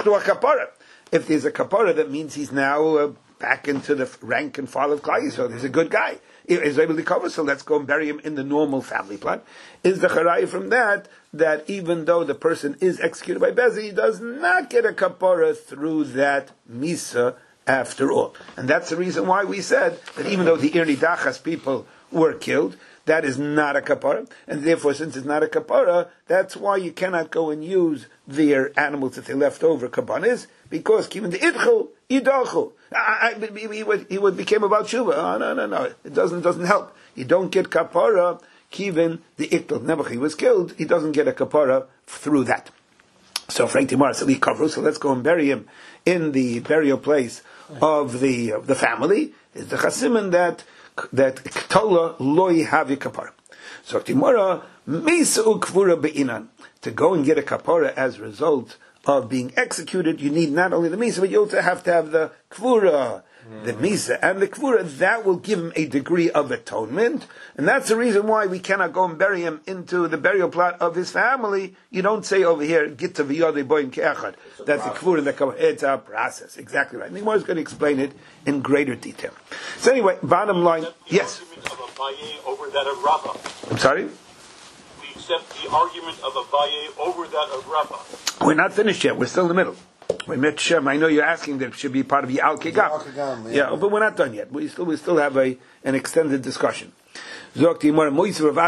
if there's a kapara, that means he's now uh, back into the rank and file of Klal Yisrael. He's a good guy. Is able to cover, so let's go and bury him in the normal family plot. Is the charaya from that, that even though the person is executed by Bezdin, he does not get a kapara through that misa after all. And that's the reason why we said that even though the Irni Dachas people were killed, that is not a kapara, and therefore since it's not a kapara, that's why you cannot go and use their animals that they left over, kabanis, because even the idchul, idachu, he would, he would became about tshuva. Oh, no, no, no, it doesn't, doesn't help. You don't get kapara, even the idchul, Nebuchadnezzar was killed, he doesn't get a kapara through that. So Frank Timar said, so let's go and bury him in the burial place of the, of the family. Is the chasimin that that Ktola loy havi kapara. So Timora Misa ukvura be'inan. To go and get a kapara as a result of being executed, you need not only the Misa, but you also have to have the kvura. The Misa and the kvura, that will give him a degree of atonement. And that's the reason why we cannot go and bury him into the burial plot of his family. You don't say over here, Gitta v'yodei boim ke'echad. That's the kvura and the kapara. It's a process. Exactly right. And the Gemara is going to explain it in greater detail. So anyway, bottom line, yes. Over that of Rabbah. I'm sorry? We accept the argument of Abaye over that of Rabbah. We're not finished yet. We're still in the middle. I know you're asking that it should be part of the Al Kigam. Yeah. yeah, but we're not done yet. We still we still have a an extended discussion. Back in our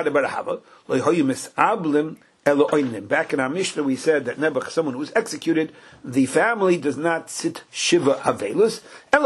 Mishnah, we said that Nebuch, someone who was executed, the family does not sit shiva avelus. They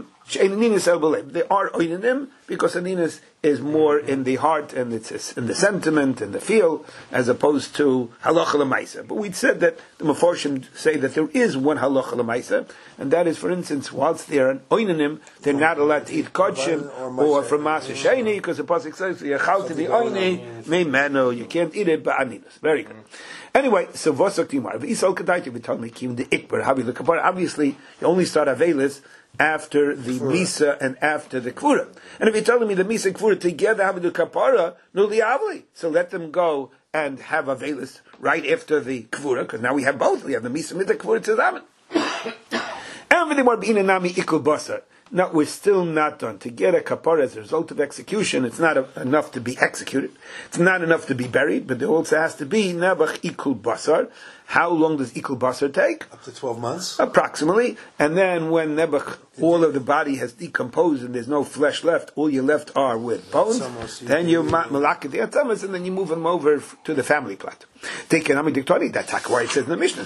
are oinanim because aninas is more in the heart and it's in the sentiment and the feel as opposed to halacha l'maisa. But we said that the Meforshim say that there is one halacha l'maisa, and that is, for instance, whilst they are an oinanim, they're not allowed to eat kodshim or from Maser Sheni, because the pasuk says yachal to the oini meimenu, you can't eat it but aninas. Very good. Anyway, so v'osok timar v'isol kadayt v'talmei kim the ikbar havi the kapar. Obviously, you only start avelis after the Misa and after the Kvura. And if you're telling me the Misa and Kvura together have the Kapara, no liavli. So let them go and have Avelis right after the Kvura, because now we have both. We have the Misa and the Kvura to them. And with the more B'inanami Ikul Basar. No, we're still not done. To get a kapara as a result of execution, it's not a, enough to be executed. It's not enough to be buried, but there also has to be Nebuch Ikul Basar. How long does Ikul Basar take? Up to twelve months. Approximately. And then when Nebuch, all of the body has decomposed and there's no flesh left, all you left are with bones, then you malak the atzamas, and then you move them over to the family plot. Take an Amidiktori, that's why it says in the Mishnah,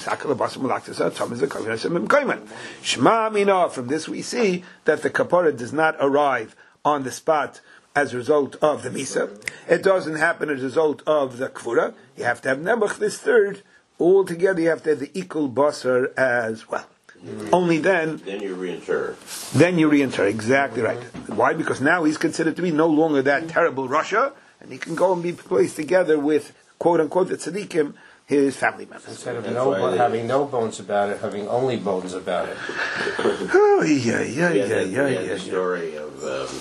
Shema Mina. From this we see that the kapara does not arrive on the spot as a result of the Misa. It doesn't happen as a result of the Kvura. You have to have Nebuch, this third. Altogether, you have to have the Ikul Basar as well. Mm-hmm. Only then... Then you reinter. Then you reinter, exactly right. Why? Because now he's considered to be no longer that terrible Russia, and he can go and be placed together with quote unquote the tzaddikim, his family members. Instead of no, bo- having no bones about it, having only bones about it. Oh yeah, yeah, We yeah, had yeah, that- yeah. we had yeah. the story of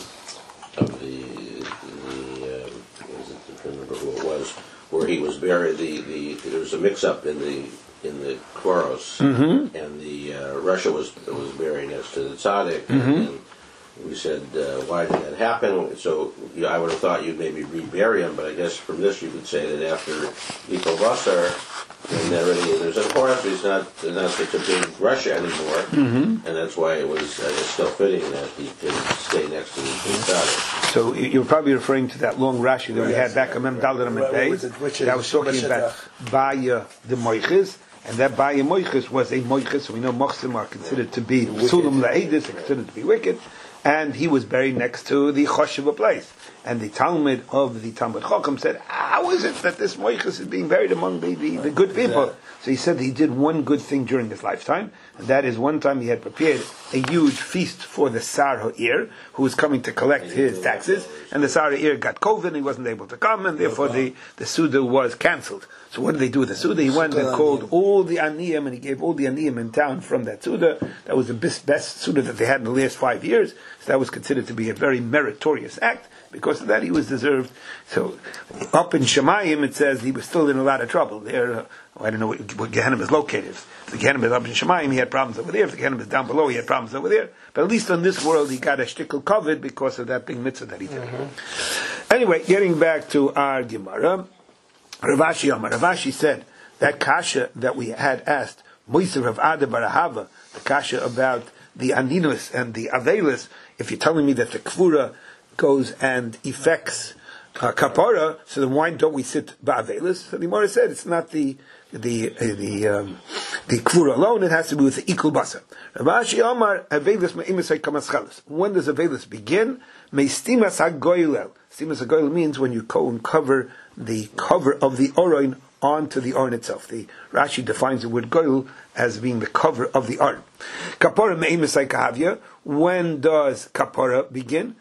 um, of the the um, what was it, I can't remember who it was, where he was buried. The, the there was a mix-up in the in the Koros, Mm-hmm. and the uh, Russia was was buried next to the Tzaddik, Mm-hmm. and we said, uh, why did that happen? So you know, I would have thought you'd maybe rebury him, but I guess from this you could say that after Yikol Basar, and already there's a course, he's not not such a big Russia anymore, Mm-hmm. and that's why it was I guess still fitting that he could stay next to the Tzaddik. So you- you're probably referring to that long Rashi that we had back on Mem Daled and Right, Mem which is- which is- that was talking which is about Baya the Moiches, and that Baya Moiches was a Moiches, so we know Mochsim are considered to be Sulam La'edis, considered to be wicked, and he was buried next to the Choshev place. And the Talmud of the Talmud Chacham said, how is it that this Moiches is being buried among the, the, the good people? So he said he did one good thing during his lifetime, and that is one time he had prepared a huge feast for the Sar Ha'ir, who was coming to collect his taxes, and the Sar Ha'ir got COVID and he wasn't able to come, and therefore the, the Suda was cancelled. So what did they do with the Suda? He went and called all the Aniyim, and he gave all the Aniyim in town from that Suda. That was the best, best Suda that they had in the last five years, so that was considered to be a very meritorious act. Because of that, he was deserved. So, up in Shemayim, it says he was still in a lot of trouble. There, uh, I don't know what, what Gehenna is located. If the Gehenna is up in Shemayim, he had problems over there. If the Gehenna is down below, he had problems over there. But at least on this world, he got a shtickle covered because of that big mitzvah that he did. Mm-hmm. Anyway, getting back to our Gemara, Ravashi Amar. Ravashi said that kasha that we had asked, Moiser Rav Ada Barahava, the kasha about the aninus and the avelis. If you're telling me that the kvura goes and effects uh, kapara, so then why don't we sit ba'avelis? So the Gemara said it's not the the uh, the um, the kvura alone; it has to be with the ikul basa. Ravashi Amar avelis me'imisay kamaschelis. When does avelis begin? Meistimas hagoylel. Stimas hagoylel means when you go and cover the cover of the oroin onto the Aron itself. The Rashi defines the word goyl as being the cover of the Aron. Kapara me'imisay kahavya. When does kapara begin?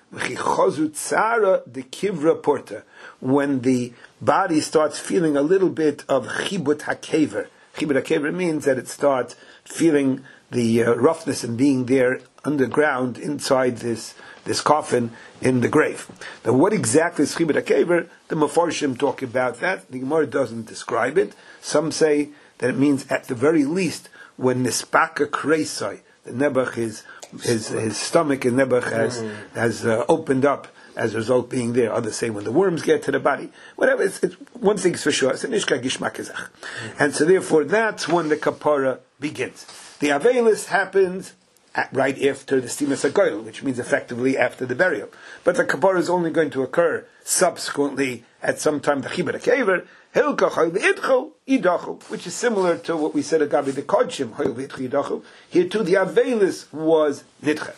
The kivra porta. When the body starts feeling a little bit of chibut hakever. Chibut hakever means that it starts feeling the uh, roughness and being there underground inside this this coffin in the grave. Now, what exactly is chibut hakever? The Mefarshim talk about that. The Gemara doesn't describe it. Some say that it means at the very least when nispaka kreisai, the nebuch is his his stomach and nebuch has mm-hmm. has uh, opened up as a result being there. Others say when the worms get to the body. Whatever. It's, it's one thing's for sure. It's an ishka gishmak ezach, and so therefore that's when the kapara begins. The avelis happens at, right after the stimas hagoyl, which means effectively after the burial. But the kapara is only going to occur subsequently at some time the chibur hakever. Which is similar to what we said at Gabi the Kodshim. Here too, the Avelis was Nidcha.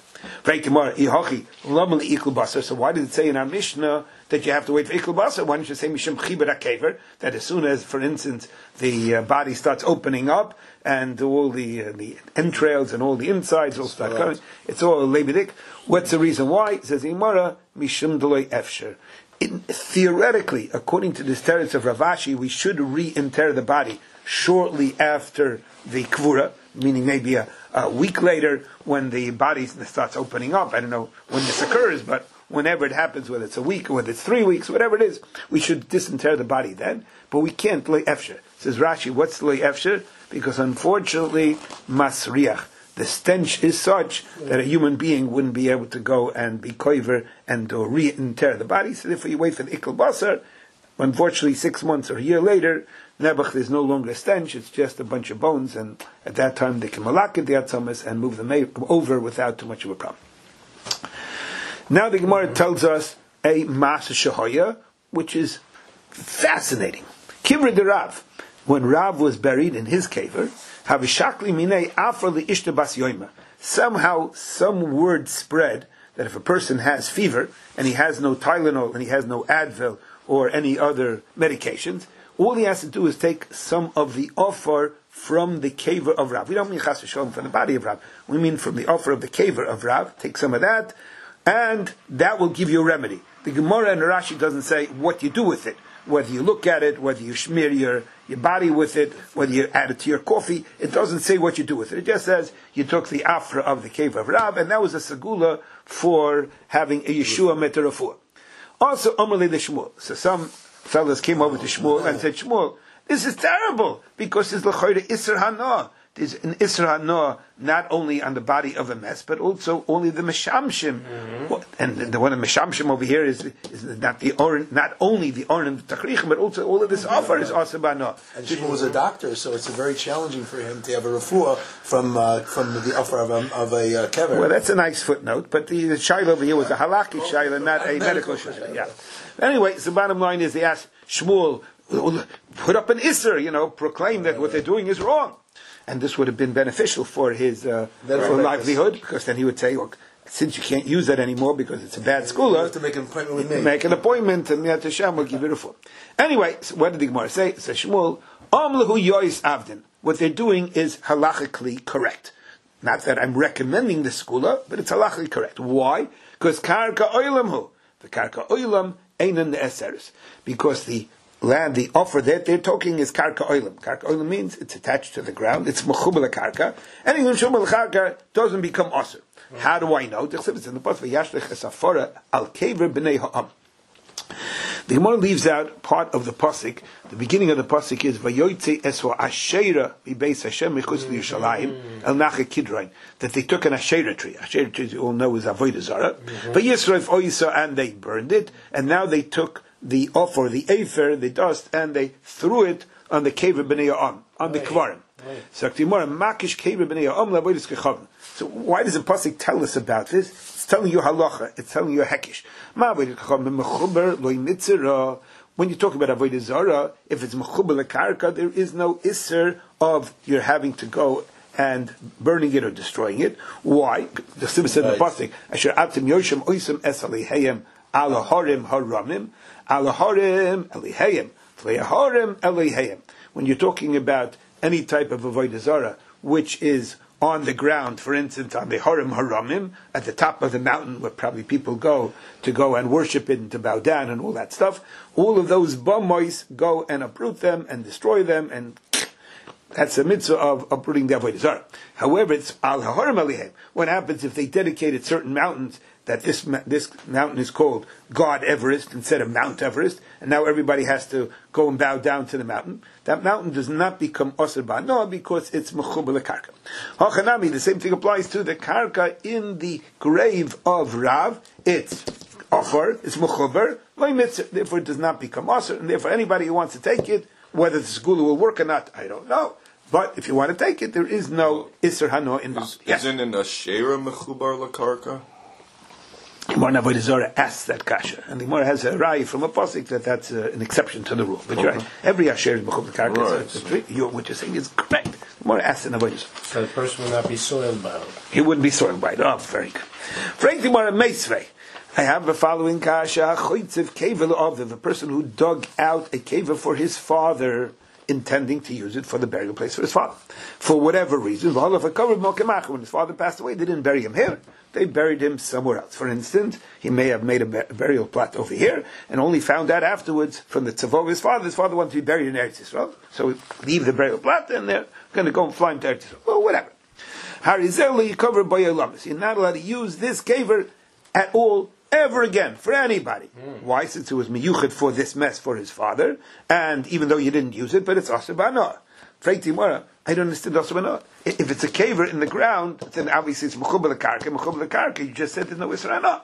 So why did it say in our Mishnah that you have to wait for Ikul Basar? Why don't you say Mishum Chibur HaKever, that as soon as, for instance, the uh, body starts opening up and all the uh, the entrails and all the insides will start coming, it's all Levidik. What's the reason why? It says Imara Mishum Deloy Efsher. In, theoretically, according to this teretz of Ravashi, we should re-inter the body shortly after the kvura, meaning maybe a, a week later when the body starts opening up. I don't know when this occurs, but whenever it happens, whether it's a week or whether it's three weeks, whatever it is, we should disinter the body then. But we can't lay efsher. Says Rashi, what's lay efsher? Because unfortunately, masriach. The stench is such that a human being wouldn't be able to go and be koiver and uh, re-inter the body. So therefore you wait for the ikul basar. Unfortunately, six months or a year later, nebuch is no longer a stench, it's just a bunch of bones, and at that time they can malak it the atzamas and move them over without too much of a problem. Now the Gemara tells us a mas shahoya, which is fascinating. Kivra de Rav. When Rav was buried in his kever, Havishakli minei afra li ishta bas yoima. Somehow, some word spread that if a person has fever and he has no Tylenol and he has no Advil or any other medications, all he has to do is take some of the offer from the kever of Rav. We don't mean chas v'sholom from the body of Rav. We mean from the offer of the kever of Rav. Take some of that, and that will give you a remedy. The Gemara and Rashi doesn't say what you do with it. Whether you look at it, whether you smear your, your body with it, whether you add it to your coffee, it doesn't say what you do with it. It just says you took the afra of the cave of Rav, and that was a segula for having a Yeshua meterafur. Also, Amalei the Shmuel. So some fellas came over to Shmuel and said, Shmuel, this is terrible, because there's l'chayre Isser Hana. There's an Isser Hana not only on the body of a mess, but also only the Meshamshim. Mm-hmm. And the, the one of Meshamshim over here is, is not the or, not only the Orn and the Tachrichim, but also all of this offer is also Bana. And Shmuel was a doctor, so it's very challenging for him to have a refuah from uh, from the offer of a, of a uh, kever. Well, that's a nice footnote, but the, the shaila over here was a halakhic shaila, not a medical shaila. Yeah. Anyway, so the bottom line is they asked Shmuel, put up an Isser, you know, proclaim that what they're doing is wrong. And this would have been beneficial for his uh, for livelihood, because then he would say, look, since you can't use that anymore because it's a bad schooler, you have to make an appointment with me. Make an appointment, and Yad Hashem will give you the full. Anyway, so what did the Gemara say? It says Shmuel, Am lehu yois avdin. What they're doing is halachically correct. Not that I'm recommending the schooler, but it's halachically correct. Why? Because karka oilam hu. The karka oilam einan ne'eseres. Because the land, the offer that they're talking is karka oilam. Karka oilam means it's attached to the ground. It's mechubel karka. Anything mechubel karka doesn't become osir. Mm-hmm. How do I know? It's in the pasuk v'yashlech esafora al kever b'nei ha'am. The Gemara leaves out part of the pasuk. The beginning of the pasuk is vayoytze eswa asheira bibeis Hashem mechutz lYerushalayim el nache kidron. That they took an asheira tree. Asheira tree, as you all know, is avodah zarah. But Yisroel oisa, and they burned it, and now they took the offer, the afer, the dust, and they threw it on the kever b'nei ha'am, on the kvarim. So makish kever b'nei ha'am la'avodas kechavim. So why does the pasuk tell us about this? It's telling you halacha. It's telling you a hekish. When you talk about avodah zarah, if it's mechuber lekarka, there is no isser of you're having to go and burning it or destroying it. Why? The Siva said in the pasuk, "Asher atim yoshim oisem es alihayim alaharim haramim alaharim alihayim fleyaharim alihayim." When you're talking about any type of avodah zarah, which is on the ground, for instance, on the Harim Haramim, at the top of the mountain where probably people go to go and worship it and to bow down and all that stuff, all of those bamois go and uproot them and destroy them, and that's a mitzvah of uprooting the Avodah Zarah. However, it's Al Harim Alihem. What happens if they dedicated certain mountains, that this this mountain is called God Everest instead of Mount Everest, and now everybody has to go and bow down to the mountain? That mountain does not become Osir Ba'anoah because it's Mechubel Karka. Hachanami, the same thing applies to the Karka in the grave of Rav. It's Offer, it's Mechuber, therefore it does not become Osir, and therefore anybody who wants to take it, whether the segula will work or not, I don't know. But if you want to take it, there is no Isser Hanoah involved. Is, yes. Isn't an Asherah Mechubar Lakarka? Gemara Avodah Zarah asks that kasha, and the Gemara has a rai from a pasuk that that's uh, an exception to the rule. But you're right, every asher is mechubar karka. Right. So it's, you're, what you're saying is correct. The Gemara asks in Avodah Zarah. So the person will not be soiled by it. He wouldn't be soiled by it. Oh, very good. Frank the Gemara Meisvei. I have the following kasha: Choitziv kever of the person who dug out a kever for his father, intending to use it for the burial place for his father, for whatever reason. When his father passed away, they didn't bury him here. They buried him somewhere else. For instance, he may have made a burial plot over here, and only found out afterwards from the tzavah of his father. His father wanted to be buried in Eretz Yisrael, so we leave the burial plot, and they're going to go and fly into Eretz Yisrael. Well, whatever. Harizeli covered by Yolamis. You're not allowed to use this kever at all, ever again, for anybody. Mm. Why? Since it was miyuchet for this mess for his father, and even though you didn't use it, but it's Asur Ba'anoah. I don't understand Asur Ba'anoah. If it's a caver in the ground, then obviously it's Mechubel Karka. Mechubel Karka, you just said there's no Isser Hanoah.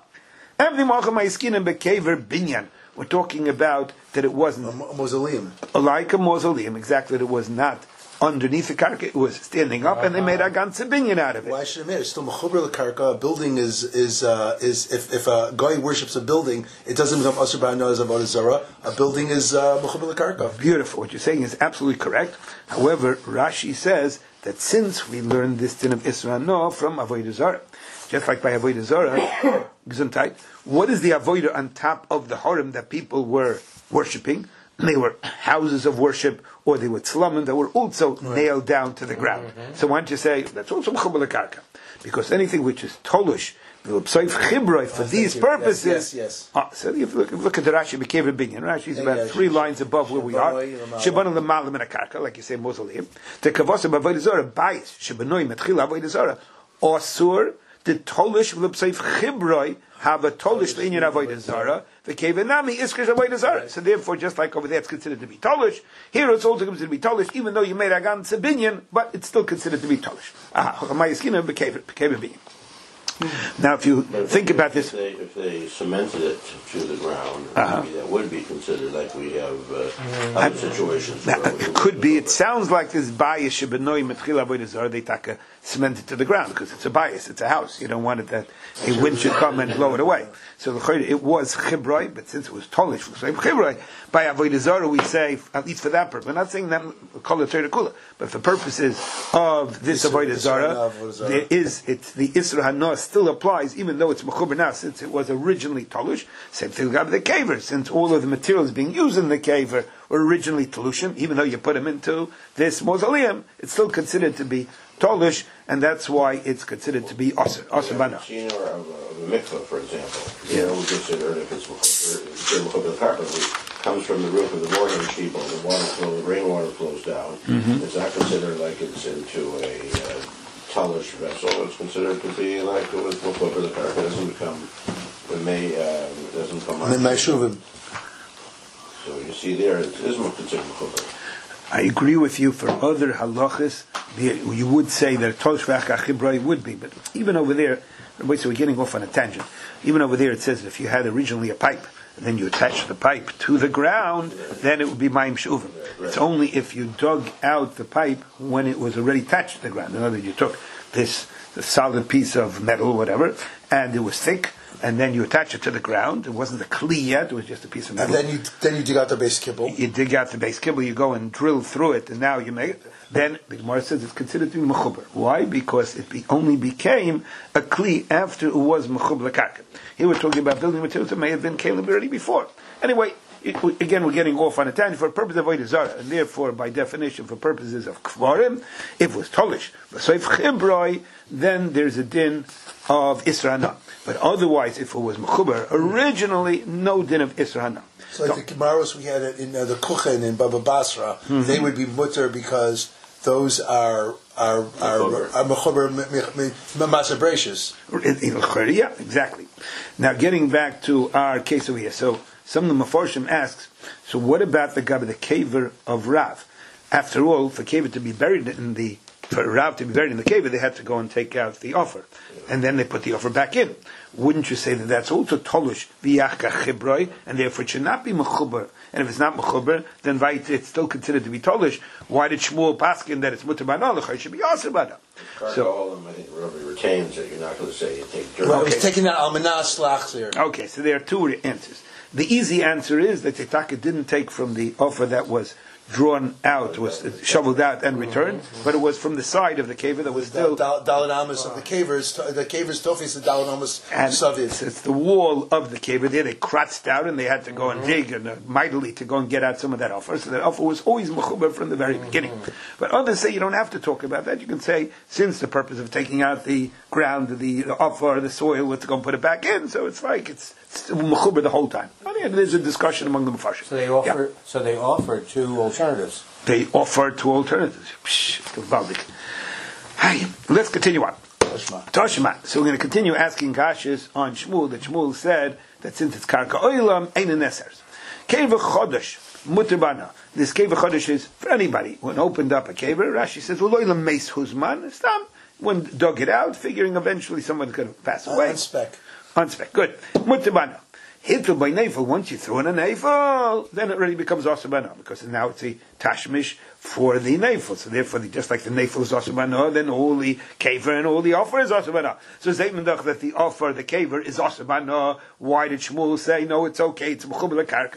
We're talking about that it wasn't a mausoleum. Like a mausoleum, exactly. It was not underneath the karka, it was standing up, uh-huh. and they made a ganze binyan out of it. Why should it matter? It's still mechuber karka. A building is is uh, is if, if a guy worships a building, it doesn't become asur ba'anoah as avodah zarah. A building is uh, mechuber karka. Beautiful. What you're saying is absolutely correct. However, Rashi says that since we learned this din of Isra no from avodah zarah, just like by avodah zarah, what is the avodah on top of the harim that people were worshipping? they were houses of worship, or they were tzlamim that were also right. nailed down to the ground. Mm-hmm. So why don't you say that's also mechuber lekarka? Because anything which is tolush, for oh, these purposes. Yes, yes. yes. Uh, so if you look, look at the Rashi Bekever Binyan. Rashi is about yeah, three yeah, lines above where we are. Shebanu lemalim in a karka, like you say, mausoleum. The kavasa b'avodah zara bias shebanoi metchila avodah zara. Osur the tolish v'lepseif chibroi have a tolish l'inyan avodah zara. The kevenami iskrish avodah zara. So therefore, just like over there, it's considered to be tolish. Here, it's also considered to be tolish, even though you made agan sebinyan, but it's still considered to be tolish. Ah, chamayiskina bekever binyan. Now, if you but think if, about if this, they, if they cemented it to the ground, uh-huh. maybe that would be considered like we have uh, mm-hmm. other situations. Now, it could be. It sounds like this bias shebenoi metchila avodah zara. They taka cement it to the ground because it's a bias. It's a house. You don't want it that a wind should come and blow it away. So it was chibroi, but since it was tolish, chibroi by avodah zara, we say at least for that purpose. We're not saying that kol Torah kula, but for purposes of this avodah zara, there is it's the isra hana still applies, even though it's mechuber now, since it was originally tolush. Same thing about the kaver, since all of the materials being used in the kaver were originally tolushim, even though you put them into this mausoleum, it's still considered to be tolush, and that's why it's considered to be aser, aser bana. Of a mikvah, for example, you know, we consider if it's mechuber carpet, it comes from the roof of the mortar sheep, or the water flow, the rainwater flows down. Mm-hmm. It's not considered like it's into a uh, tolish vessel. It's considered to be like it was mechuber the carpet. It doesn't become, it may, uh, it doesn't come out. So you see there, it is considered mechuber. I agree with you. For other halachas, you would say that tolish v'achachibra would be, but even over there, wait, so we're getting off on a tangent. Even over there, it says that if you had originally a pipe, and then you attach the pipe to the ground, then it would be ma'im shuvim. It's only if you dug out the pipe when it was already attached to the ground. In other words, you took this, this solid piece of metal or whatever, and it was thick, and then you attach it to the ground. It wasn't a kli yet; it was just a piece of metal. And then you then you dig out the base kibble. You dig out the base kibble. You go and drill through it, and now you make it. Then the Gemara says it's considered to be mechuber. Why? Because it be, only became a kli after it was mechuber lekarka. Here we're talking about building materials that may have been kaleb already before. Anyway, it, we, again we're getting off on a tangent for a purpose of avodah zara, and therefore by definition for purposes of kvarim, if it was tolish, v'soif chibroi, then there's a din of Isra'ana. But otherwise, if it was mechuber, originally no din of Isra'ana. So like the Gemaros we had in uh, the Kuchen in Baba Basra, mm-hmm. they would be mutter because those are are are are mechuber masabratius. Yeah, exactly. Now getting back to our case over here, so some of the Mefarshim asks, so what about the the caver of Rav? After all, for caver to be buried in the for Rav to be buried in the cave, they had to go and take out the offer, and then they put the offer back in. Wouldn't you say that that's also tolush v'yachka chibroi, and therefore it should not be mechuber? And if it's not mechuber, then it's still considered to be tolush. Why did Shmuel paskin that it's mutar b'ana? It should be aser b'ana. So all of them, I think, Rabbi retains that you're not going to say you take dirt. Well, okay. It's taking that almanah slach there. Okay, so there are two answers. The easy answer is that Tzitaka didn't take from the offer that was drawn out, was shoveled out and returned, but it was from the side of the caver that was still Dalet Amos of the cavers. The cavers tofis the Dalet Amos Saviv. It's the wall of the caver there. They kratzed out and they had to go and dig and uh, mightily to go and get out some of that offer. So that offer was always mechuber from the very beginning. But others say you don't have to talk about that. You can say since the purpose of taking out the ground, the, the offer, the soil, was to go and put it back in. So it's like it's. Mechuber the whole time. I mean, there's a discussion among the Mefarshim. So they offer. Yeah. So they offer two alternatives. They offer two alternatives. Hey, let's continue on. Toshma. So we're going to continue asking Gashis on Shmuel. That Shmuel said that since it's karka oilam, ein nesers. Cave chodesh mutar bana. This cave chodesh is for anybody. When opened up a cave, Rashi says, "Well, oilam meis huzman." Stam. When dug it out, figuring eventually someone's going to pass away. On spec. On spec. Good. Mutabana. Hitl by Nafel. Once you throw in a Nafel, then it really becomes Asabana, because now it's a Tashmish for the Nafel. So therefore, the, just like the Nafel is Asabana, then all the Kaver and all the offer is Asabana. So Zaytmandach that the offer, the Kaver, is Asabana. Why did Shmuel say, no, it's okay, it's Mechuber Karka?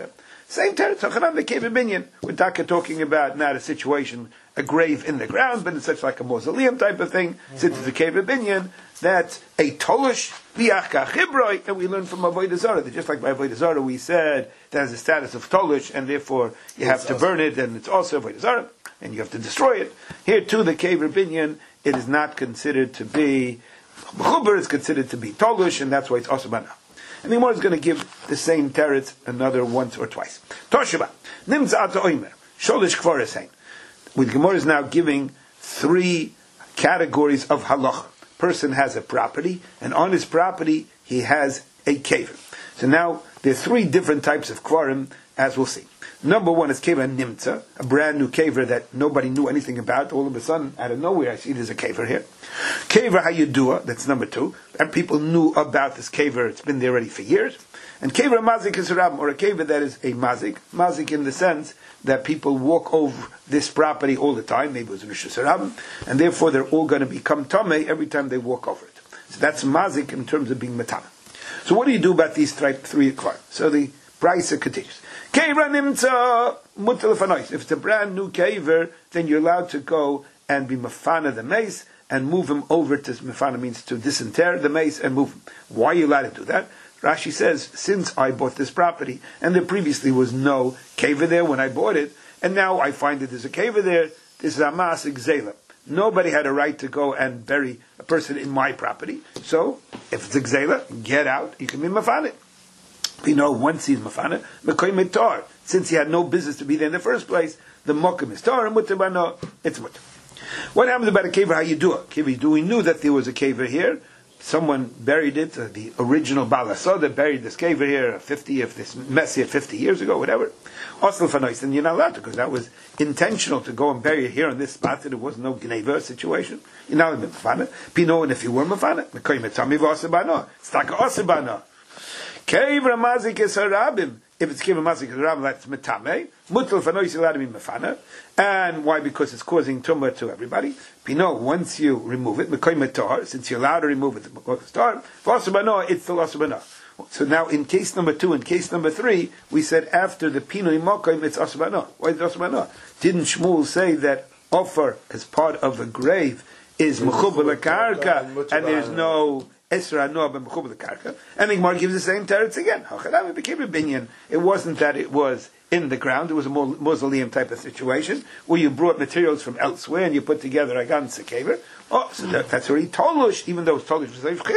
Same teretz, Hachanan the kever binyan. We're talking about not a situation, a grave in the ground, but it's such like a mausoleum type of thing. Mm-hmm. Since it's a kever binyan, that's a tolush v'achka chibroi, and we learn from Avodah Zarah that just like by Avodah Zarah we said that has the status of tolush, and therefore you have it's to awesome. burn it, and it's also Avodah Zarah, and you have to destroy it. Here too, the kever binyan, it is not considered to be mechuber; it's considered to be tolush, and that's why it's also bana. And the Gemara is going to give the same teretz another once or twice. Tosheba nimtzat oimer sholish kvaresein. The Gemara is now giving three categories of halacha. Person has a property, and on his property he has a kever. So now there are three different types of kvarim, as we'll see. Number one is kever nimtza, a brand new kever that nobody knew anything about. All of a sudden, out of nowhere, I see there's a kever here. Kever hayudua, that's number two, and people knew about this kever. It's been there already for years. And kever mazik is rabim, or a kever that is a mazik, mazik in the sense that people walk over this property all the time. Maybe it was rishus rabim, and therefore they're all going to become tamei every time they walk over it. So that's mazik in terms of being matana. So what do you do about these three kvarim? So the Brisa continues. Kever nimtza mutal fanois. If it's a brand new kever, then you're allowed to go and be mafana the mace and move him over to mafana means to disinter the mace and move him. Why are you allowed to do that? Rashi says, since I bought this property and there previously was no kever there when I bought it, and now I find that there's a kever there, this is a masik zela. Nobody had a right to go and bury a person in my property. So, if it's a gzela, get out, you can be mafana. We know once he's mafana, mekoy mitar. Since he had no business to be there in the first place, the mokum is tar, and mutter bano, it's mutter. What happens about a kever? How you do it? Kever, do we knew that there was a kever here? Someone buried it. Uh, the original Balasoda buried this kever here, fifty if this mess here fifty years ago, whatever. Osel fanois, then you're not allowed to, because that was intentional to go and bury it here on this spot. That it was no gneva situation. You're not allowed to be mafana. Pino, and if you were mafana, mekoy mitami v'osebano, staka osebano. Kever mazik is harabim. If it's kever mazik is harabim, that's metame. Mutal fanois is allowed to be mafana. And why? Because it's causing tumah to everybody. Pino, once you remove it, mekoy metar, since you're allowed to remove it, v'osebano, v'osebano, it's still osebano. So now, in case number two, in case number three, we said after the pinoi mokoim, it's osebano. Why is it osebano? Didn't Shmuel say that offer as part of a grave is mechubel karka, and there's no Esra Noah ben Mechubel the Karka, and the Gemara gives the same teretz again. Hachadam became a binyan. It wasn't that it was in the ground; it was a mausoleum type of situation where you brought materials from elsewhere and you put together a gan sekever. Oh, so that, that's already tolush, even though it's tolush.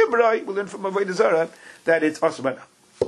We learn from Avodah Zarah that it's osbana.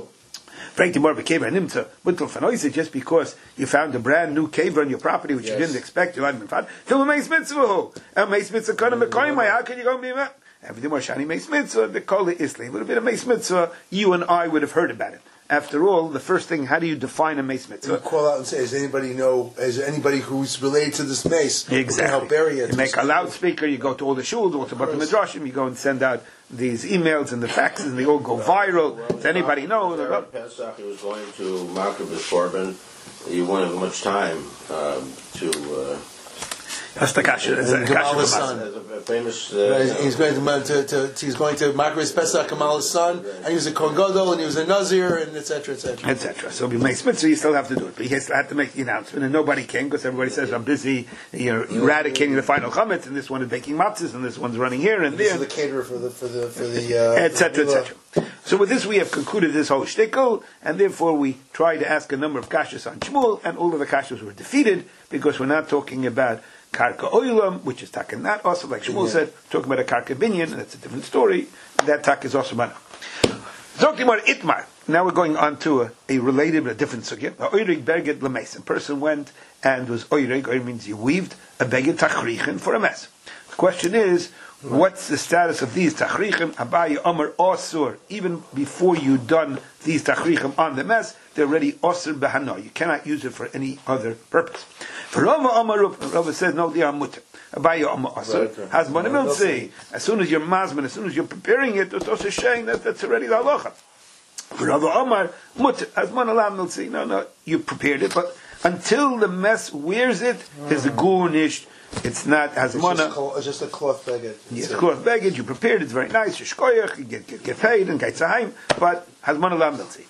Frank Demar became an imta mutal fanoisa just because you found a brand new kever on your property which yes. you didn't expect. You're not found. Till a meis mitzvah, a meis mitzvah kind of mekoyim. How can you go and be a Everything more shani meis mitzvah, the kol isli. Would have been a meis mitzvah, you and I would have heard about it. After all, the first thing, how do you define a meis mitzvah? You call out and say, does anybody know, is anybody who's related to this mace? Exactly. Who can help bury it? You make a loudspeaker, you go to all the shuls, all to the midrashim, you go and send out these emails and the faxes, and they all go viral. Well, does anybody know? There Pesach, he was going to Makkah Korban. He won't have much time um, to... Uh, That's the kasha. That's and Kamala's son. A famous, uh, he's going to, to, to he's going to Makris Pesach, Kamala's son, and he was a Kohen Gadol, and he was a Nazir, and et cetera, et cetera, et cetera. So, you make mitzvah, you still have to do it, but he has to, had to make the announcement, and nobody came because everybody says, "I'm busy, you're eradicating the final chametz, and this one is baking matzahs, and this one's running here and, and there." This is the caterer for the for the for the uh, et cetera, et cetera. So with this, we have concluded this whole shtickle, and therefore we tried to ask a number of kashas on Shmuel, and all of the kashas were defeated because we're not talking about Karka Oilam, which is taka not also, like Shmuel yeah. said, talking about a Karka Binyan, and that's a different story. That taka is also mana. Zoktimar Itmar. Now we're going on to a, a related but a different sugya. Oirig Berget Lames. A person went and was Oirig, Oirig means he weaved a Beged Tachrichin for a mess. The question is, what's the status of these Tachrichin? Abayi Omer Osur. Even before you've done these Tachrichin on the mess, they're already Osur Behano. You cannot use it for any other purpose. For Rava Omer Rava says, no, they are mutter. Abayi Omer Osur. Hazman Miltzi. As soon as you're mazman, as soon as you're preparing it, it's also saying that that's already the halacha. For Rava Omer mutter. Hazman Alam Miltzi. No, no, you prepared it, but until the mess wears it, there's a gurnished. It's not hazmana. It's just a cloth baggage. Yes, cloth baggage. You prepared. It's very nice. You shkoyach. You get, get, get paid and gaitzaheim. But hazmana lam miltzi.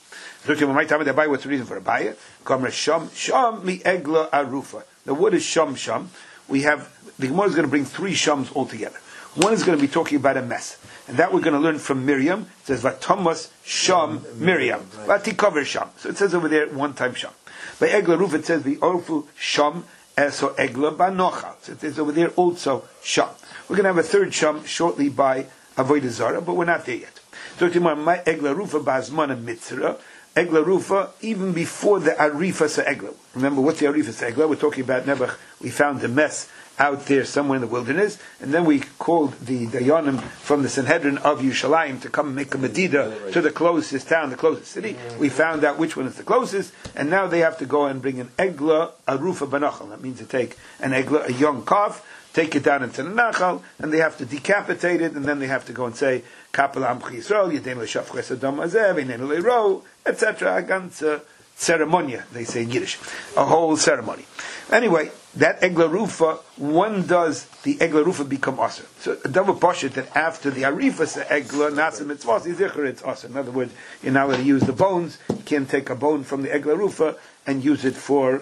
So my time Abai, what's the reason for Abai? Kamra sham sham mi egla arufa. Now what is sham sham? We have the Gemara is going to bring three shams altogether. One is going to be talking about a mess, and that we're going to learn from Miriam. It says Vatamas sham Miriam, Vatikover sham. So it says over there one time sham. By egla arufa it says the orfu sham eso egla banocha. So it is over there also sham. We're going to have a third sham shortly by Avodah Zarah, but we're not there yet. So tomorrow, my egla rufa bazmana mitzra, egla rufa even before the arifa egla. Remember, what's the arifa egla? We're talking about Nebuch. We found a mess out there somewhere in the wilderness, and then we called the Dayanim from the Sanhedrin of Yerushalayim to come and make a medida to the closest town, the closest city. We found out which one is the closest, and now they have to go and bring an egla arufa banachal. That means to take an egla, a young calf, take it down into the nachal, and they have to decapitate it, and then they have to go and say, Kapel Amchi Yisrael, Yedem L'Shafches Adam Azeh, V'nein L'Eiro, et cetera. A ganze ceremonia, they say in Yiddish. A whole ceremony. Anyway, that Egla Rufa, one does the Egla Rufa become Aser. So, a double poshut that after the Arifas Egla, Nasa Mitzvah, it's Aser. In other words, you're not allowed to use the bones, you can't take a bone from the Egla Rufa and use it for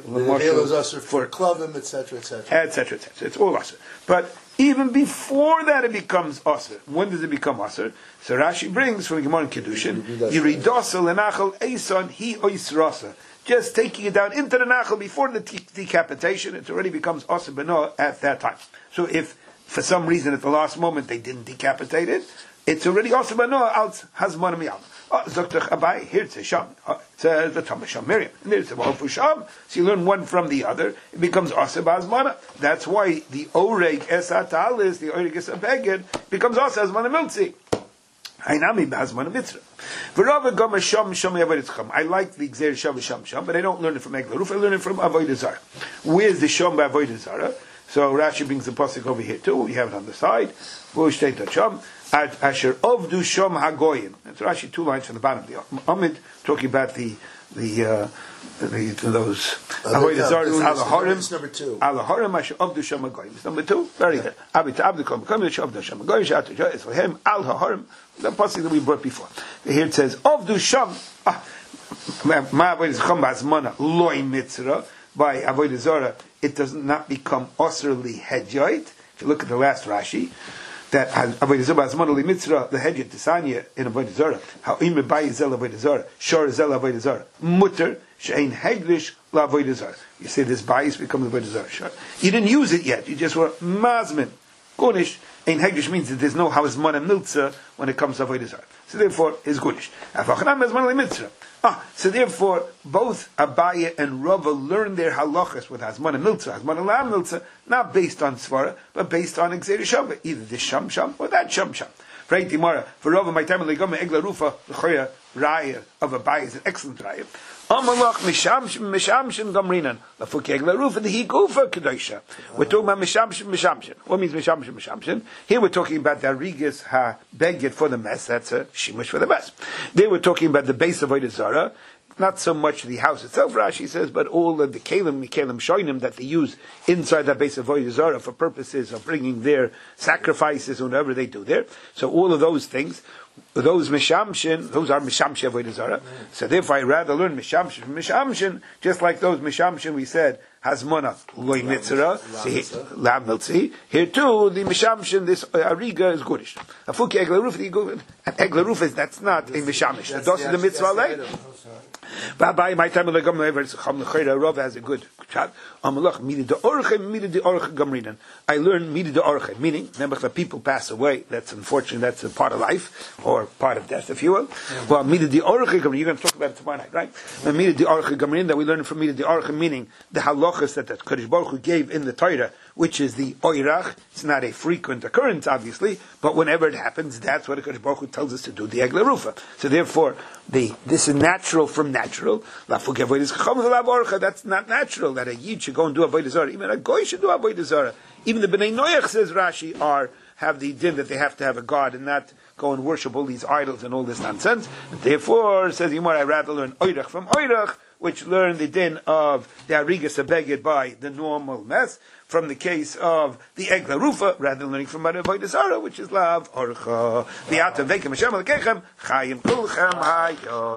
the for klavim, et cetera, et cetera, et cetera, et cetera. It's all aser. But even before that, it becomes aser. When does it become aser? So Rashi brings from the Gemara in Kedushin, Yiridosel lenachal eison he oisrasa. Just taking it down into the nachal before the de- decapitation, it already becomes aser beno at that time. So if for some reason at the last moment they didn't decapitate it, it's already aser beno out hazman miyam. Zoktach Abai, here it's a Sham. It says the Thomas Sham Miriam. And there's a Wafu Sham. So you learn one from the other. It becomes Asa Bazmana. That's why the Oreg Esatalis, the Oreg Esabeged, becomes Asa Azmana Miltzi. Hainami Bazmana Mitzra. V'rava Gama Sham Sham Yavoditzcham. I like the Gzer Sham Sham Sham, but I don't learn it from Egla Ruf. I learn it from Avodah Zarah. Where's the Sham by Avodah Zarah? So Rashi brings the pasuk over here too. We have it on the side. V'ushtei Sham. Asher Ovdu Shom Hagoyim. That's Rashi, two lines from the bottom. The Amid talking about the the uh, the those Avodah Zarah. Al Harim. Number two. Al Harim Asher Ovdu Shom Hagoyim. It's number two. Very good. Abit Abdikom. Come here. Ovdu Shom Hagoyim. Shatu Joy. It's for him. Al Harim. The pasuk that we brought before. Here it says Ovdu Shom. Ah, Ma Avodah Zarah Bazmana Loi Mitzra. By Avodah Zarah, it does not become osirly hedyoit. If you look at the last Rashi. That Avodah Zarah Azmanali Mitzra, the Hedjit Tisanya in Avodah Zarah, how Ime Bayi Zel Avodah Zarah, Shor Zel Avodah Zarah, Mutter, Shein Hegrish La Avodah Zarah. You say this Bayis becomes Avodah Zarah. You didn't use it yet, you just were Mazmin. Gunish, Ein Hegrish means that there's no Hazman and Miltza when it comes to Avodah Zarah. So therefore, is Gunish. Afachanam Azmanali Mitzra. Ah, so therefore, both Abaye and Rava learn their halachas with Hazman and Miltza, Hazman and Lam Miltza, not based on Svara, but based on Exer Shava, either this Sham Sham or that Sham Sham. Right, Dimara, for Rava, my time, Legama, Egla Rufa, the Choya, Raya of Abaye is an excellent Raya. Amalach, Mishamshin, Mishamshin, Gamrinan, Lafuk Egla Rufa, the Higufa, Kedosha. We're talking about Mishamshin, Mishamshin. What means Mishamshin, Mishamshin? Here we're talking about the Arigas Ha Begit for the mess, that's a Shimush for the mess. There we're talking about the base of Avodah Zarah. Not so much the house itself, Rashi says, but all of the kelim, kelim shoinim that they use inside that base of Avodah Zarah for purposes of bringing their sacrifices or whatever they do there. So all of those things, those mishamshin, those are mishamshin Avodah Zarah. So therefore, I rather learn mishamshin from mishamshin, just like those mishamshin we said hazmona loy mitzra lam miltzi. Here too, the mishamshin, this ariga is goodish. A fuki egla ruf, an egla ruf is that's not a mishamish. That's the mitzvah lay. By my time, Rav has a good chat. I learned midi de orche, meaning remember the people pass away. That's unfortunate. That's a part of life or part of death, if you will. Well, midi de orche, you're going to talk about it tomorrow night, right? Midi de orche gamrin that we learn from midi de orche, meaning the halachas that the Kodesh Baruch Hu gave in the Torah, which is the oirach. It's not a frequent occurrence, obviously, but whenever it happens, that's what the Kodesh Baruch Hu tells us to do, the egla rufa. So therefore, the this is natural from natural. That's not natural that a yid should go and do avodah zarah. Even a goy should do avodah zarah. Even the Bnei Noach, says Rashi, are have the din that they have to have a god and not go and worship all these idols and all this nonsense. And therefore, says Yimar, I rather learn oirach from oirach, which learn the din of the arigas abeged by the normal mess, from the case of the egla rufa, rather than learning from avodah zarah, which is lav orcha. V'atam veikem Hashem alekechem chayim kulchem hayo.